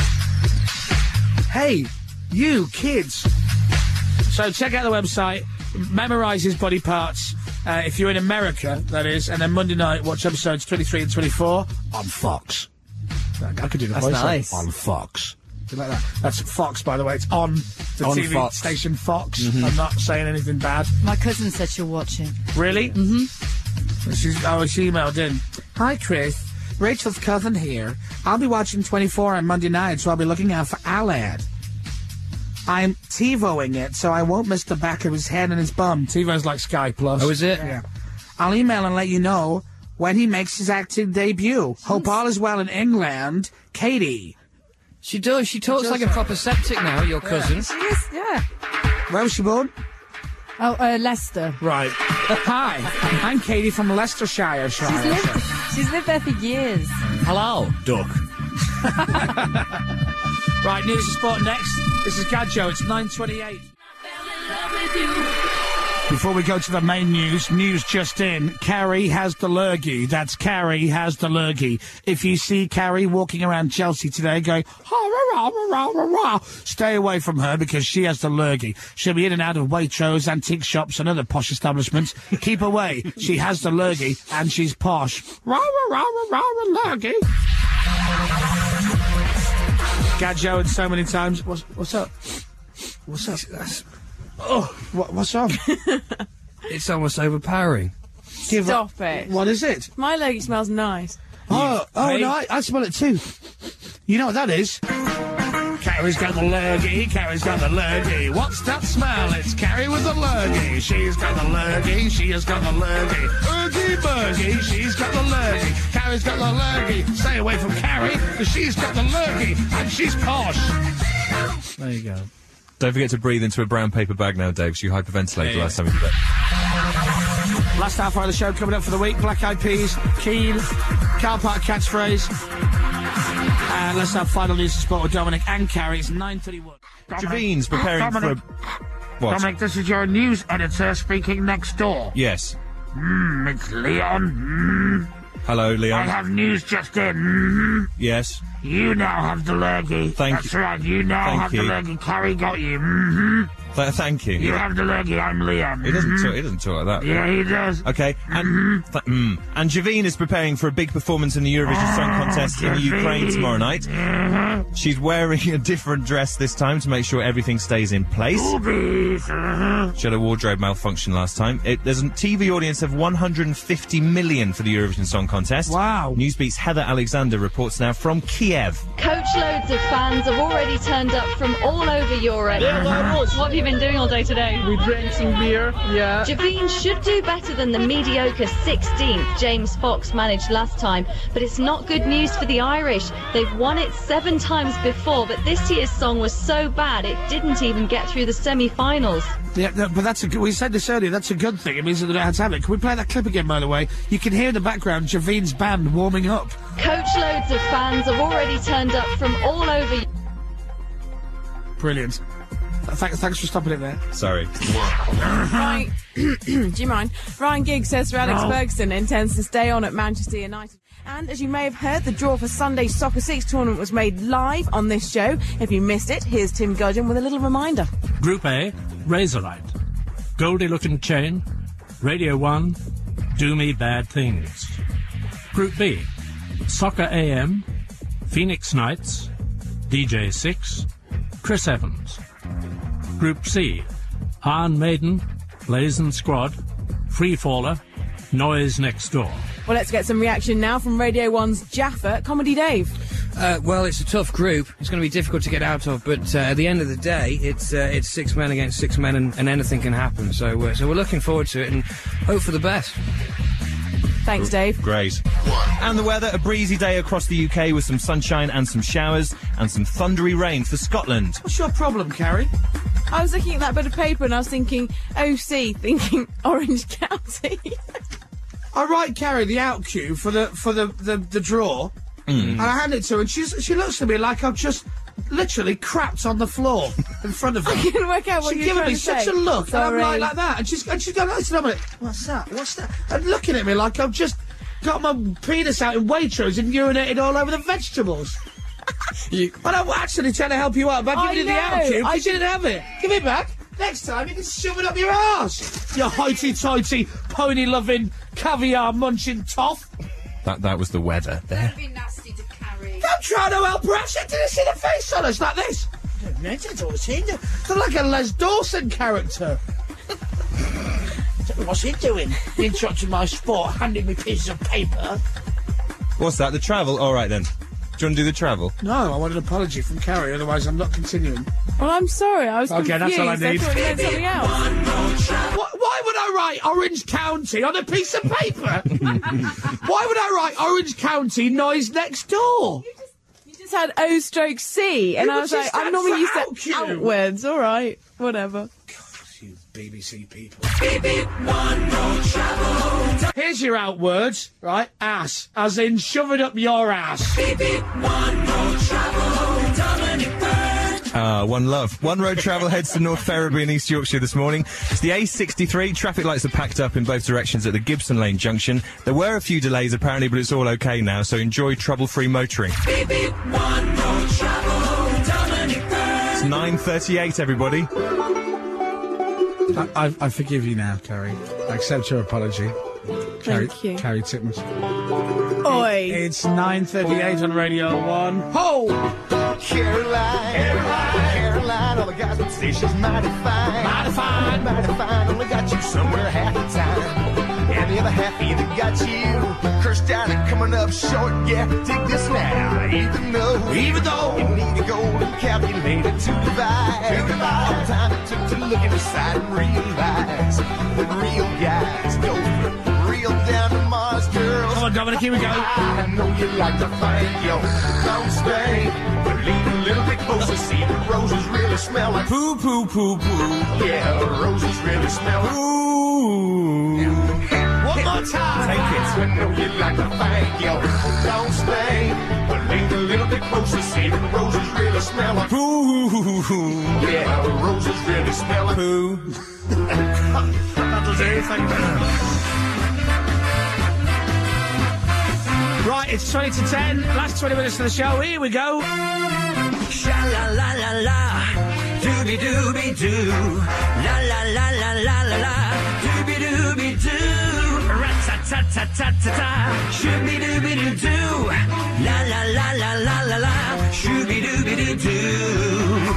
Hey, you kids. So check out the website. Memorise his body parts. If you're in America, that is. And then Monday night, watch episodes 23 and 24 on Fox. I could do the voice. Nice. On Fox. Do you like that? That's Fox, by the way. It's on the On TV Fox. station Fox. I'm not saying anything bad. My cousin said she'll watch it. Really? Mm-hmm. She emailed in. Hi, Chris. Rachel's cousin here. I'll be watching 24 on Monday night, so I'll be looking out for Aled. I'm TiVoing it, so I won't miss the back of his head and his bum. TiVo's like Sky Plus. Oh, is it? Yeah. I'll email and let you know when he makes his acting debut. Hope all is well in England. Katie. She does. She talks like a proper septic now, your cousin. She is, yeah. Where was she born? Oh, Leicester. Right. Hi, I'm Katie from Leicestershire. She's lived there for years. Hello, Duck. Right, news and sport next. This is Gadjo. It's 9:28. Before we go to the main news just in, Carrie has the lurgy. That's Carrie has the lurgy. If you see Carrie walking around Chelsea today going, stay away from her because she has the lurgy. She'll be in and out of Waitrose, antique shops and other posh establishments. Keep away. She has the lurgy and she's posh. Lurgy. Gadjo and so many times. What's up? What's up? Oh, what's wrong? It's almost overpowering. Stop it. What is it? My lurgy smells nice. No, I smell it too. You know what that is? Okay. Carrie's got the lurgy, Carrie's got the lurgy. What's that smell? It's Carrie with the lurgy. She's got the lurgy, she has got the lurgy. Oogie-boogie, she's got the lurgy. Carrie's got the lurgy. Stay away from Carrie, because she's got the lurgy, and she's posh. There you go. Don't forget to breathe into a brown paper bag now, Dave, so you hyperventilated last time you did it. Last half hour of the show coming up for the week. Black Eyed Peas, Keen, Car Park Catchphrase. And let's have final news to sport with Dominic and Carrie. It's 9:31. Javine's preparing for a... What? Dominic, this is your news editor speaking next door. Yes. It's Leon. Hello, Leon. I have news just in. Yes. You now have the lurgy. Thank you. That's right, you now have the lurgy. Carrie got you. Thank you. You have the lurgy, I'm Liam. He doesn't talk like that. Yeah, he does. Okay, and and Javine is preparing for a big performance in the Eurovision Song Contest in Ukraine tomorrow night. She's wearing a different dress this time to make sure everything stays in place. She had a wardrobe malfunction last time. There's a TV audience of 150 million for the Eurovision Song Contest. Wow. Newsbeat's Heather Alexander reports now from Kiev. Coachloads of fans have already turned up from all over Europe. What have you been doing all day today? We drank some beer, yeah. Javine should do better than the mediocre 16th James Fox managed last time, but it's not good news for the Irish. They've won it 7 times before, but this year's song was so bad it didn't even get through the semi-finals. Yeah, but that's a good... We said this earlier, that's a good thing. It means that they don't have to have it. Can we play that clip again, by the way? You can hear in the background Javine's band warming up. Coachloads of fans have already turned up from all over... Brilliant. Thanks for stopping it there. Sorry. Right. Do you mind? Ryan Giggs says Sir Alex Ferguson intends to stay on at Manchester United. And as you may have heard, the draw for Sunday's Soccer 6 tournament was made live on this show. If you missed it, here's Tim Gudgeon with a little reminder. Group A, Razorlight. Goldie Looking Chain. Radio 1, Do Me Bad Things. Group B, Soccer AM. Phoenix Knights. DJ 6. Chris Evans. Group C, Iron Maiden, Blazing Squad, Freefaller, Noise Next Door. Well, let's get some reaction now from Radio 1's Jaffa, Comedy Dave. Well, it's a tough group. It's going to be difficult to get out of, but at the end of the day, it's 6 men against 6 men, and anything can happen. So we're looking forward to it and hope for the best. Thanks, Dave. Great. And the weather, a breezy day across the UK with some sunshine and some showers and some thundery rain for Scotland. What's your problem, Carrie? I was looking at that bit of paper and I was thinking OC, thinking Orange County. I write Carrie the out cue for the draw, and I hand it to her, and she looks at me like I've just literally crapped on the floor in front of her. I can work out what She's you're giving trying me to such say. a look, Sorry. and I'm like that, and she's going, I'm like, what's that? And looking at me like I've just got my penis out in Waitrose and urinated all over the vegetables. But I'm actually trying to help you out by giving you the out cue because you didn't have it. Give it back. Next time you can shove it up your arse. You hoity-toity, pony-loving, caviar-munching toff. That was the weather there. Don't be nasty to carry. I'm trying to help her out. She didn't see the face on us like this. I don't see it. I'm like a Les Dawson character. What's he doing? Interrupting my sport, handing me pieces of paper. What's that? The travel? All right, then. Do you want to do the travel? No, I want an apology from Carrie, otherwise I'm not continuing. Well, I'm sorry, I was confused. That's all I need. thought you meant something else. Why would I write Orange County on a piece of paper? Why would I write Orange County Noise Next Door? You just had O/C, and I was like, I'm normally used to outwards. All right, whatever. You BBC people. Here's your out words, right? Ass, as in shove it up your ass. One love. One Road Travel heads to North Ferriby in East Yorkshire this morning. It's the A63. Traffic lights are packed up in both directions at the Gibson Lane junction. There were a few delays apparently, but it's all okay now, so enjoy trouble-free motoring. It's 9:38, everybody. I forgive you now, Carrie. I accept your apology. Thank you. Carrie Tippins. Oi! It's 9:38 on Radio 1. Ho! Caroline, all the guys would say she's mighty fine. Mighty fine. Only got you somewhere half the time. and the other half either got you cursed out and coming up short. Yeah, dig this now. Even though you need a golden calculator to divide all the time it took to look inside and realize that real guys go real down to Mars, girls. Come on, Dominic, here we go. I know you like to find your long stay, but lean a little bit closer, see the roses really smell like poo, poo, poo, poo. Yeah, the roses really smell like poo. One more time. Take it. I know you like to find your long stay, but lean a little bit closer, see the roses really smell like poo. Yeah, the roses really smell like poo. That'll do, thank you. Right, it's 20 to 10. Last 20 minutes of the show. Here we go. Sha la la la la, dooby dooby doo. La la la la la la la, dooby dooby doo. Rat ta ta ta ta ta ta, shooby dooby doo doo. La la la la la la la, shooby dooby doo doo.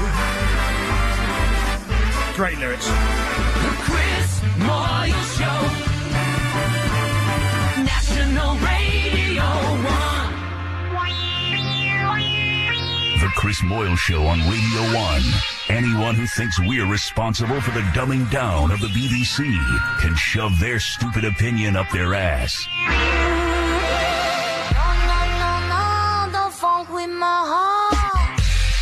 Great lyrics. The Chris Moyle Show, National Radio 1. The Chris Moyle Show on Radio 1. Anyone who thinks we're responsible for the dumbing down of the BBC can shove their stupid opinion up their ass. No, don't funk with my heart.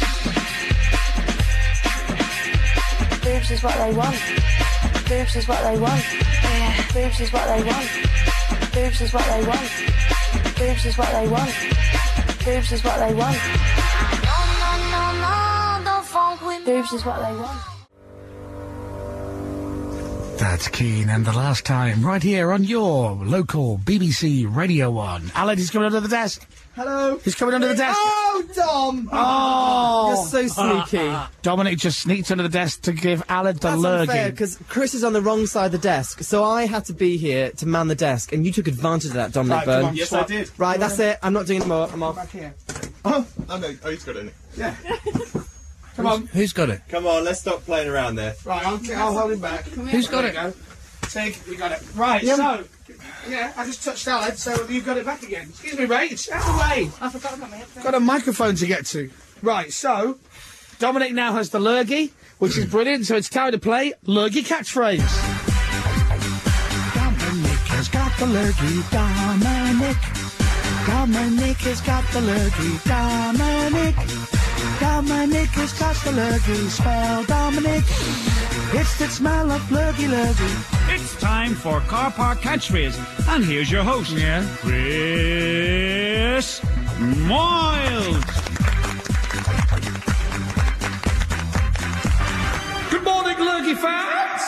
Boobs is what they want. Boobs is what they want. Yeah. Boobs is what they want. Boobs is what they want. Boobs is what they want. Boobs is what they want. No, don't funk with me. Boobs is what they want. That's Keane, and the last time, right here on your local BBC Radio 1. Alan is coming under the desk. Hello. He's coming under the desk. Oh, Dom! Oh! You're so sneaky. Dominic just sneaked under the desk to give Alan the That's lurgy. unfair, because Chris is on the wrong side of the desk, so I had to be here to man the desk, and you took advantage of that, Dominic Right, Byrne. come on, Yes, I did. Right, that's it. I'm not doing it anymore. I'm off. Back here. Oh, no. Oh, he's got it in it. Yeah. Come on. Who's got it? Come on, let's stop playing around there. Right, I'll hold him back. Who's got it? Take, we got it. Right, so... Yeah, I just touched Alan, so you've got it back again. Excuse me, Ray, it's out of the way. I forgot about my headphones. Got a microphone to get to. Right, so... Dominic now has the lurgy, which is brilliant, so it's time to play Lurgy Catchphrase. Dominic has got the lurgy, Dominic. Dominic has got the lurgy, Dominic. Dominic has got the lurgy, spell Dominic. It's the smell of lurgy. It's time for Car Park Catchphrase, and here's your host, Chris Moyle. Good morning, lurgy fans!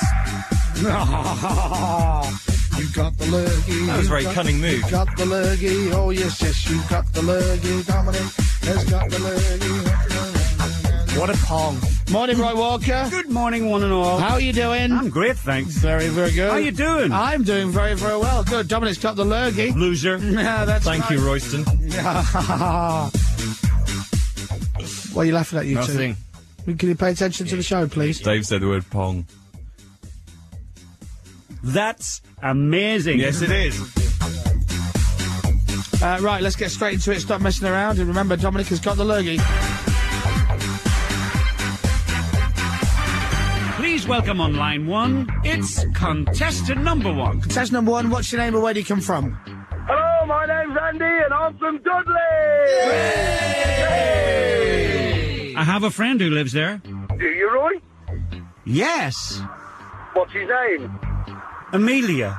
You got the lurgy. That was a very cunning move. You got the lurgy. Oh, yes, you got the lurgy. Dominic has got the lurgy. What a pong. Morning, Roy Walker. Good morning, one and all. How are you doing? I'm great, thanks. Very, very good. How you doing? I'm doing very, very well. Good. Dominic's got the lurgy. Loser. Yeah, that's Thank you, Royston. What are you laughing at, you Nothing. two? Can you pay attention to the show, please? Dave said the word pong. That's amazing. Yes, it is. Right, let's get straight into it. Stop messing around. And remember, Dominic has got the lurgy. Please welcome on line one, it's contestant number one. Contestant number one, what's your name and where do you come from? Hello, my name's Andy and I'm from Dudley! I have a friend who lives there. Do you, Roy? Yes. What's his name? Amelia.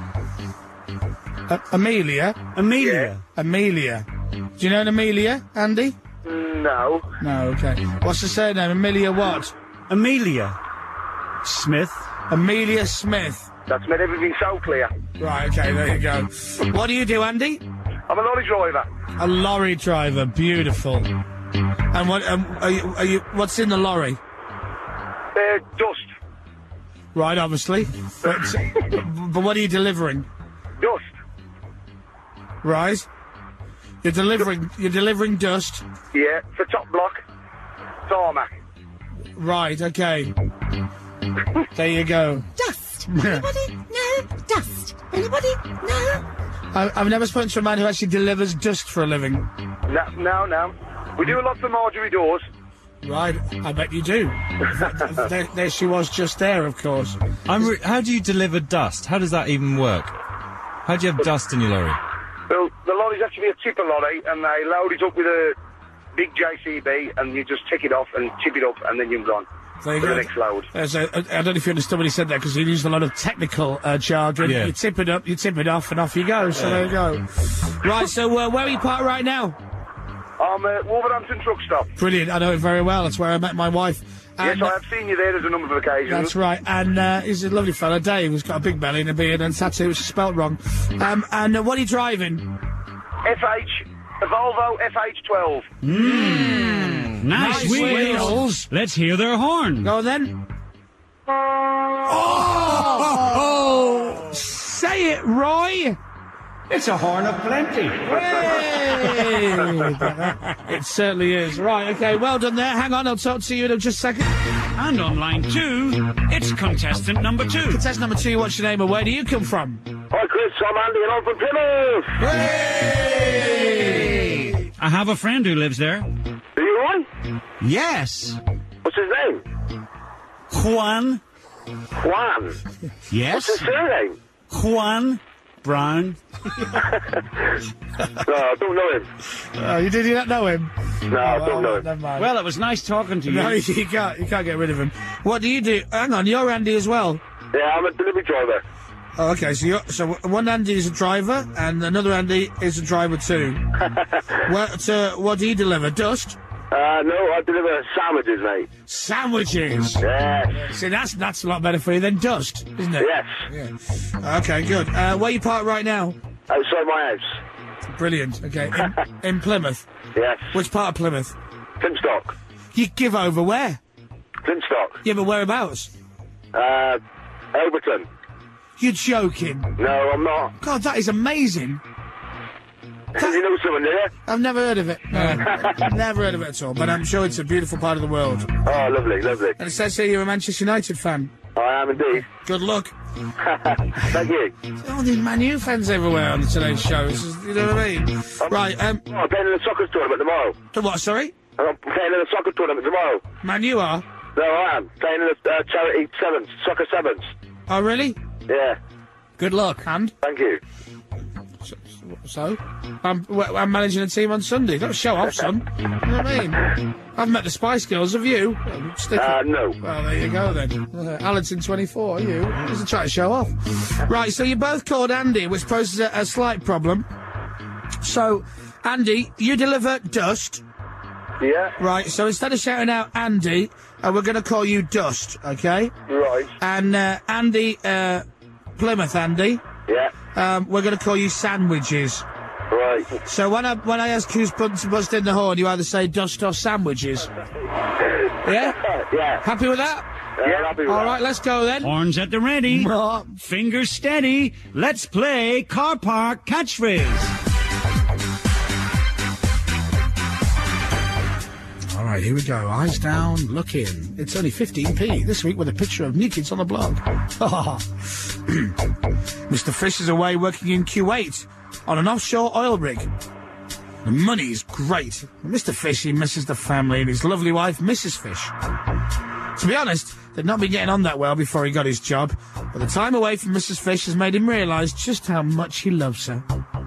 Amelia? Amelia. Amelia. Do you know an Amelia, Andy? No. No, okay. What's the surname? Amelia what? Amelia Smith. Amelia Smith. That's made everything so clear. Right, okay, there you go. What do you do, Andy? I'm a lorry driver. A lorry driver, beautiful. And what? Are you? What's in the lorry? Dust. Right, obviously. But what are you delivering? Dust. Right. You're delivering dust. Yeah, for top block. Tarmac. Right. Okay. There you go. Dust. Anybody know dust? Anybody? No. I've never spoken to a man who actually delivers dust for a living. No. We do a lot for Marjorie Dawes. Right, I bet you do. there she was just there, of course. How do you deliver dust? How does that even work? How do you have dust in your lorry? Well, the lorry's actually a tipper lorry, and they load it up with a big JCB, and you just tick it off and tip it up, and then you're gone. There you for go. the next load. I don't know if you understood when he said that, because he used a lot of technical jargon. Yeah. You tip it up, you tip it off, and off you go. So there you go. Right, so where are you parked right now? I'm at Wolverhampton Truck Stop. Brilliant, I know it very well. That's where I met my wife. Yes, And, I have seen you there as a number of occasions. That's right, and he's a lovely fella, Dave, who's got a big belly and a beard and a tattoo, which is spelt wrong. And what are you driving? A Volvo FH12. Nice wheels. Let's hear their horn. Go on then. Oh! Say it, Roy! It's a horn of plenty. It certainly is. Right, okay, well done there. Hang on, I'll talk to you in just a second. And on line 2, it's contestant number 2. Contestant number 2, what's your name and where do you come from? Hi, Chris. I'm Andy and I'm from Plymouth. Hey! I have a friend who lives there. Are you on? Yes. What's his name? Juan. Juan. Yes. What's his surname? Juan Brown. No, I don't know him. Did you not know him? No, I don't know him. Never mind. Well, it was nice talking to you. No, you can't get rid of him. What do you do? Hang on, you're Andy as well. Yeah, I'm a delivery driver. Oh, okay, so one Andy is a driver and another Andy is a driver too. What do you deliver? Dust? No, I deliver sandwiches, mate. Sandwiches? Yes. See, that's a lot better for you than dust, isn't it? Yes. Yeah. Okay, good. Where you parked right now? Outside my house. Brilliant. Okay, in Plymouth? Yes. Which part of Plymouth? Flintstock. You give over where? Flintstock. Yeah, but whereabouts? Elberton. You're joking. No, I'm not. God, that is amazing. You know someone there? I've never heard of it. No. Never heard of it at all, but I'm sure it's a beautiful part of the world. Oh, lovely, lovely. And it says here you're a Manchester United fan. I am indeed. Good luck. Thank you. Oh, these Man U fans everywhere on today's show. You know what I mean? Right, I'm playing in a soccer tournament tomorrow. The what, sorry? I'm playing in a soccer tournament tomorrow. Man U are? No, I am. Playing in a charity sevens, soccer sevens. Oh, really? Yeah. Good luck. And? Thank you. So? I'm managing a team on Sunday. Don't show off, son. You know what I mean? I've met the Spice Girls. Have you? No. Well, there you go, then. Allerton 24, are you? Just try to show off. Right, so you both called Andy, which poses a slight problem. So, Andy, you deliver dust. Yeah. Right, so instead of shouting out Andy, we're going to call you Dust, okay? Right. And Andy, Plymouth Andy. Yeah. We're going to call you Sandwiches. Right. So when I ask who's buzzed in the horn, you either say Dust or Sandwiches. Yeah? Yeah. Happy with that? Yeah, happy with All that. right, let's go then. Horns at the ready. Fingers steady. Let's play Car Park Catchphrase. All right, here we go. Eyes down, look in. It's only 15p this week with a picture of New Kids on the Blog. Mr. Fish is away working in Kuwait on an offshore oil rig. The money's great. Mr. Fish, he misses the family and his lovely wife, Mrs. Fish. To be honest, they'd not been getting on that well before he got his job, but the time away from Mrs. Fish has made him realise just how much he loves her.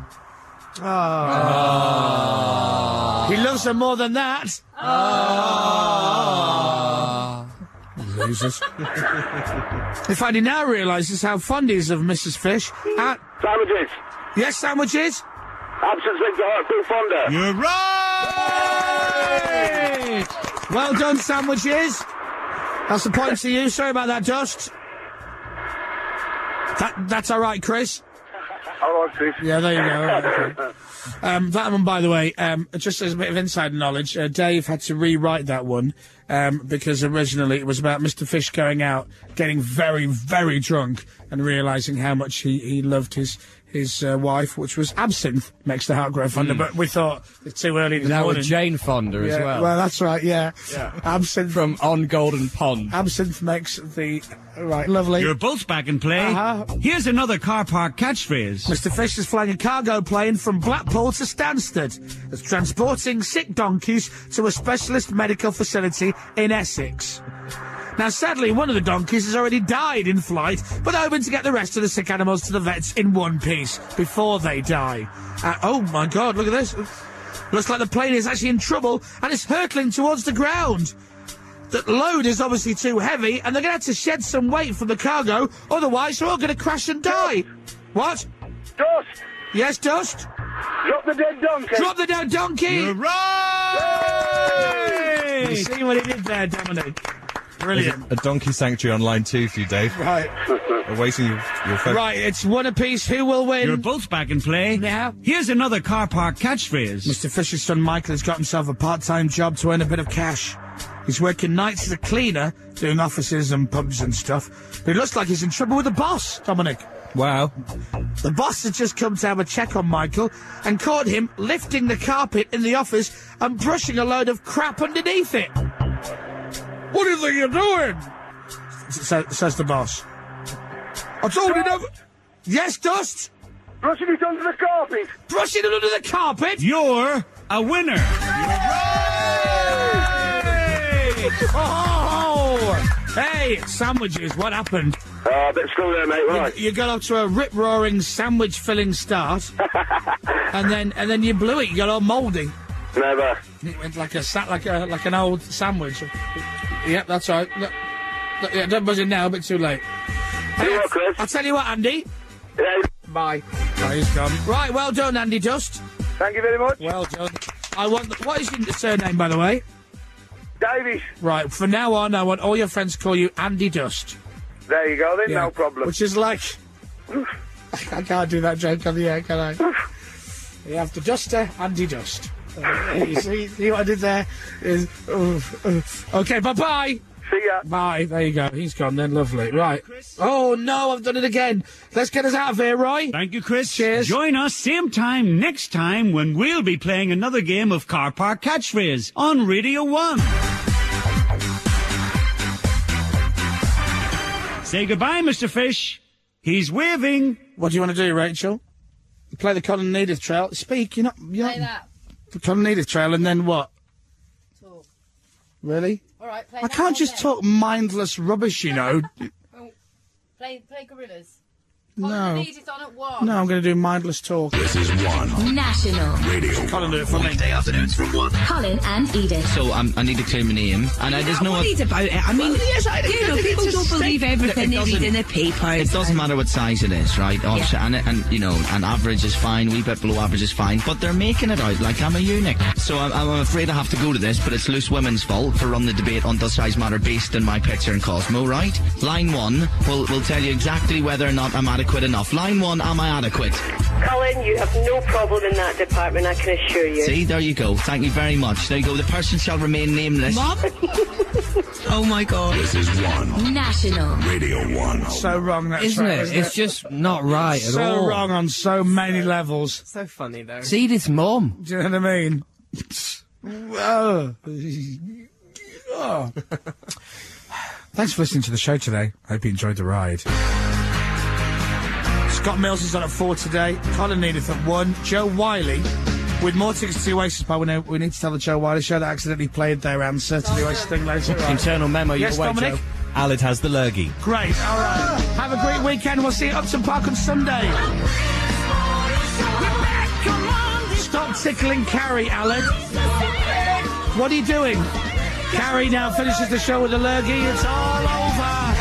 He loves her more than that. Losers. In fact, he now realises how fond he is of Mrs. Fish. Sandwiches. Yes, sandwiches? Absence makes the heart feel fonder. You're right! Well done, sandwiches. That's the point to you. Sorry about that, Dust. That's all right, Chris. All right, Chris. Yeah, there you go. Right, okay. That one, by the way, just as a bit of inside knowledge, Dave had to rewrite that one because originally it was about Mr. Fish going out, getting very, very drunk, and realising how much he loved his his wife, which was absinthe, makes the heart grow fonder, but we thought it's too early in the Now morning. with Jane Fonda as well. Well, that's right, yeah. Absinthe. From On Golden Pond. Absinthe makes the... Right, lovely. You're both back in play. Here's another car park catchphrase. Mr. Fish is flying a cargo plane from Blackpool to Stansted. It's transporting sick donkeys to a specialist medical facility in Essex. Now, sadly, one of the donkeys has already died in flight, but hoping to get the rest of the sick animals to the vets in one piece before they die. Oh, my God, look at this. Looks like the plane is actually in trouble and it's hurtling towards the ground. The load is obviously too heavy and they're going to have to shed some weight from the cargo, otherwise they're all going to crash and die. What? Dust! Yes, Dust? Drop the dead donkey! Drop the dead donkey! You're right! You see what he did there, Dominic? Brilliant. A donkey sanctuary on line 2 for you, Dave. Right. Awaiting your phone. Right, it's one apiece. Who will win? You're both back in play. Now. Here's another car park catchphrase. Mr. Fisher's son Michael has got himself a part-time job to earn a bit of cash. He's working nights as a cleaner, doing offices and pubs and stuff. But it looks like he's in trouble with the boss, Dominic. Wow. The boss has just come to have a check on Michael and caught him lifting the carpet in the office and brushing a load of crap underneath it. What do you think you're doing? Says the boss. I told you never... Yes, Dust? Brushing it under the carpet. Brushing it under the carpet? You're a winner. Oh! Hey, sandwiches, what happened? A bit slow there, mate, right. You got off to a rip-roaring sandwich-filling start, and then you blew it, you got all mouldy. Never. It went like an old sandwich. Yep, that's right. Yeah, don't buzz in now, a bit too late. Hey, Chris. I'll tell you what, Andy. Yeah. Bye. Oh, he's gone. Right, well done, Andy Dust. Thank you very much. Well done. What is your surname, by the way? Davies. Right, from now on, I want all your friends to call you Andy Dust. There you go, then, no problem. Which is like... I can't do that joke on the air, can I? You have the duster, Andy Dust. You see what I did there? Okay, bye-bye. See ya. Bye. There you go. He's gone then. Lovely. Right. Oh, no, I've done it again. Let's get us out of here, Roy. Thank you, Chris. Cheers. Join us same time next time when we'll be playing another game of Car Park Catchphrase on Radio 1. Say goodbye, Mr. Fish. He's waving. What do you want to do, Rachel? Play the Colin Edith Trail. Speak. You're not... Play that. The Colin Edith Trail, and then what? Talk. Really? All right, play I that can't one just then. talk mindless rubbish, you know. Play Gorillas. No. Edith on at 1. No, I'm going to do mindless talk. This is One National. Radio. Colin, do it for me. Weekday afternoons from 1. Colin and Edith. So I need to clear my name, and there's no... Worried about it. I mean, you know, people don't believe everything they read in the papers. It doesn't matter what size it is, right? Obviously, and you know, an average is fine, wee bit below average is fine, but they're making it out like I'm a eunuch. So I'm afraid I have to go to this, but it's Loose Women's fault for running the debate on Does Size Matter based on my picture in Cosmo, right? Line 1 will tell you exactly whether or not I'm adequate enough. Line 1, am I adequate? Colin, you have no problem in that department, I can assure you. See, there you go. Thank you very much. There you go. The person shall remain nameless. Mom? Oh my God. This is One National. Radio 1. So wrong, that's Isn't right, it? It's just not right at so all. wrong on so many levels. So funny, though. It's Edith's mum. Do you know what I mean? Oh. Oh. Thanks for listening to the show today. Hope you enjoyed the ride. Scott Mills is on at 4 today. Colin Edith at 1. Joe Wiley with more tickets to the Oasis Bar. We need to tell the Joe Wiley show that accidentally played their answer to the Oasis thing later. Right. Internal memo, yes, you're away, Dominic? Joe. Alid has the lurgy. Great, all right. Have a great weekend. We'll see you at Upton Park on Sunday. Stop tickling Carrie, Alid. What are you doing? Carrie now finishes the show with a lurgy. It's all over.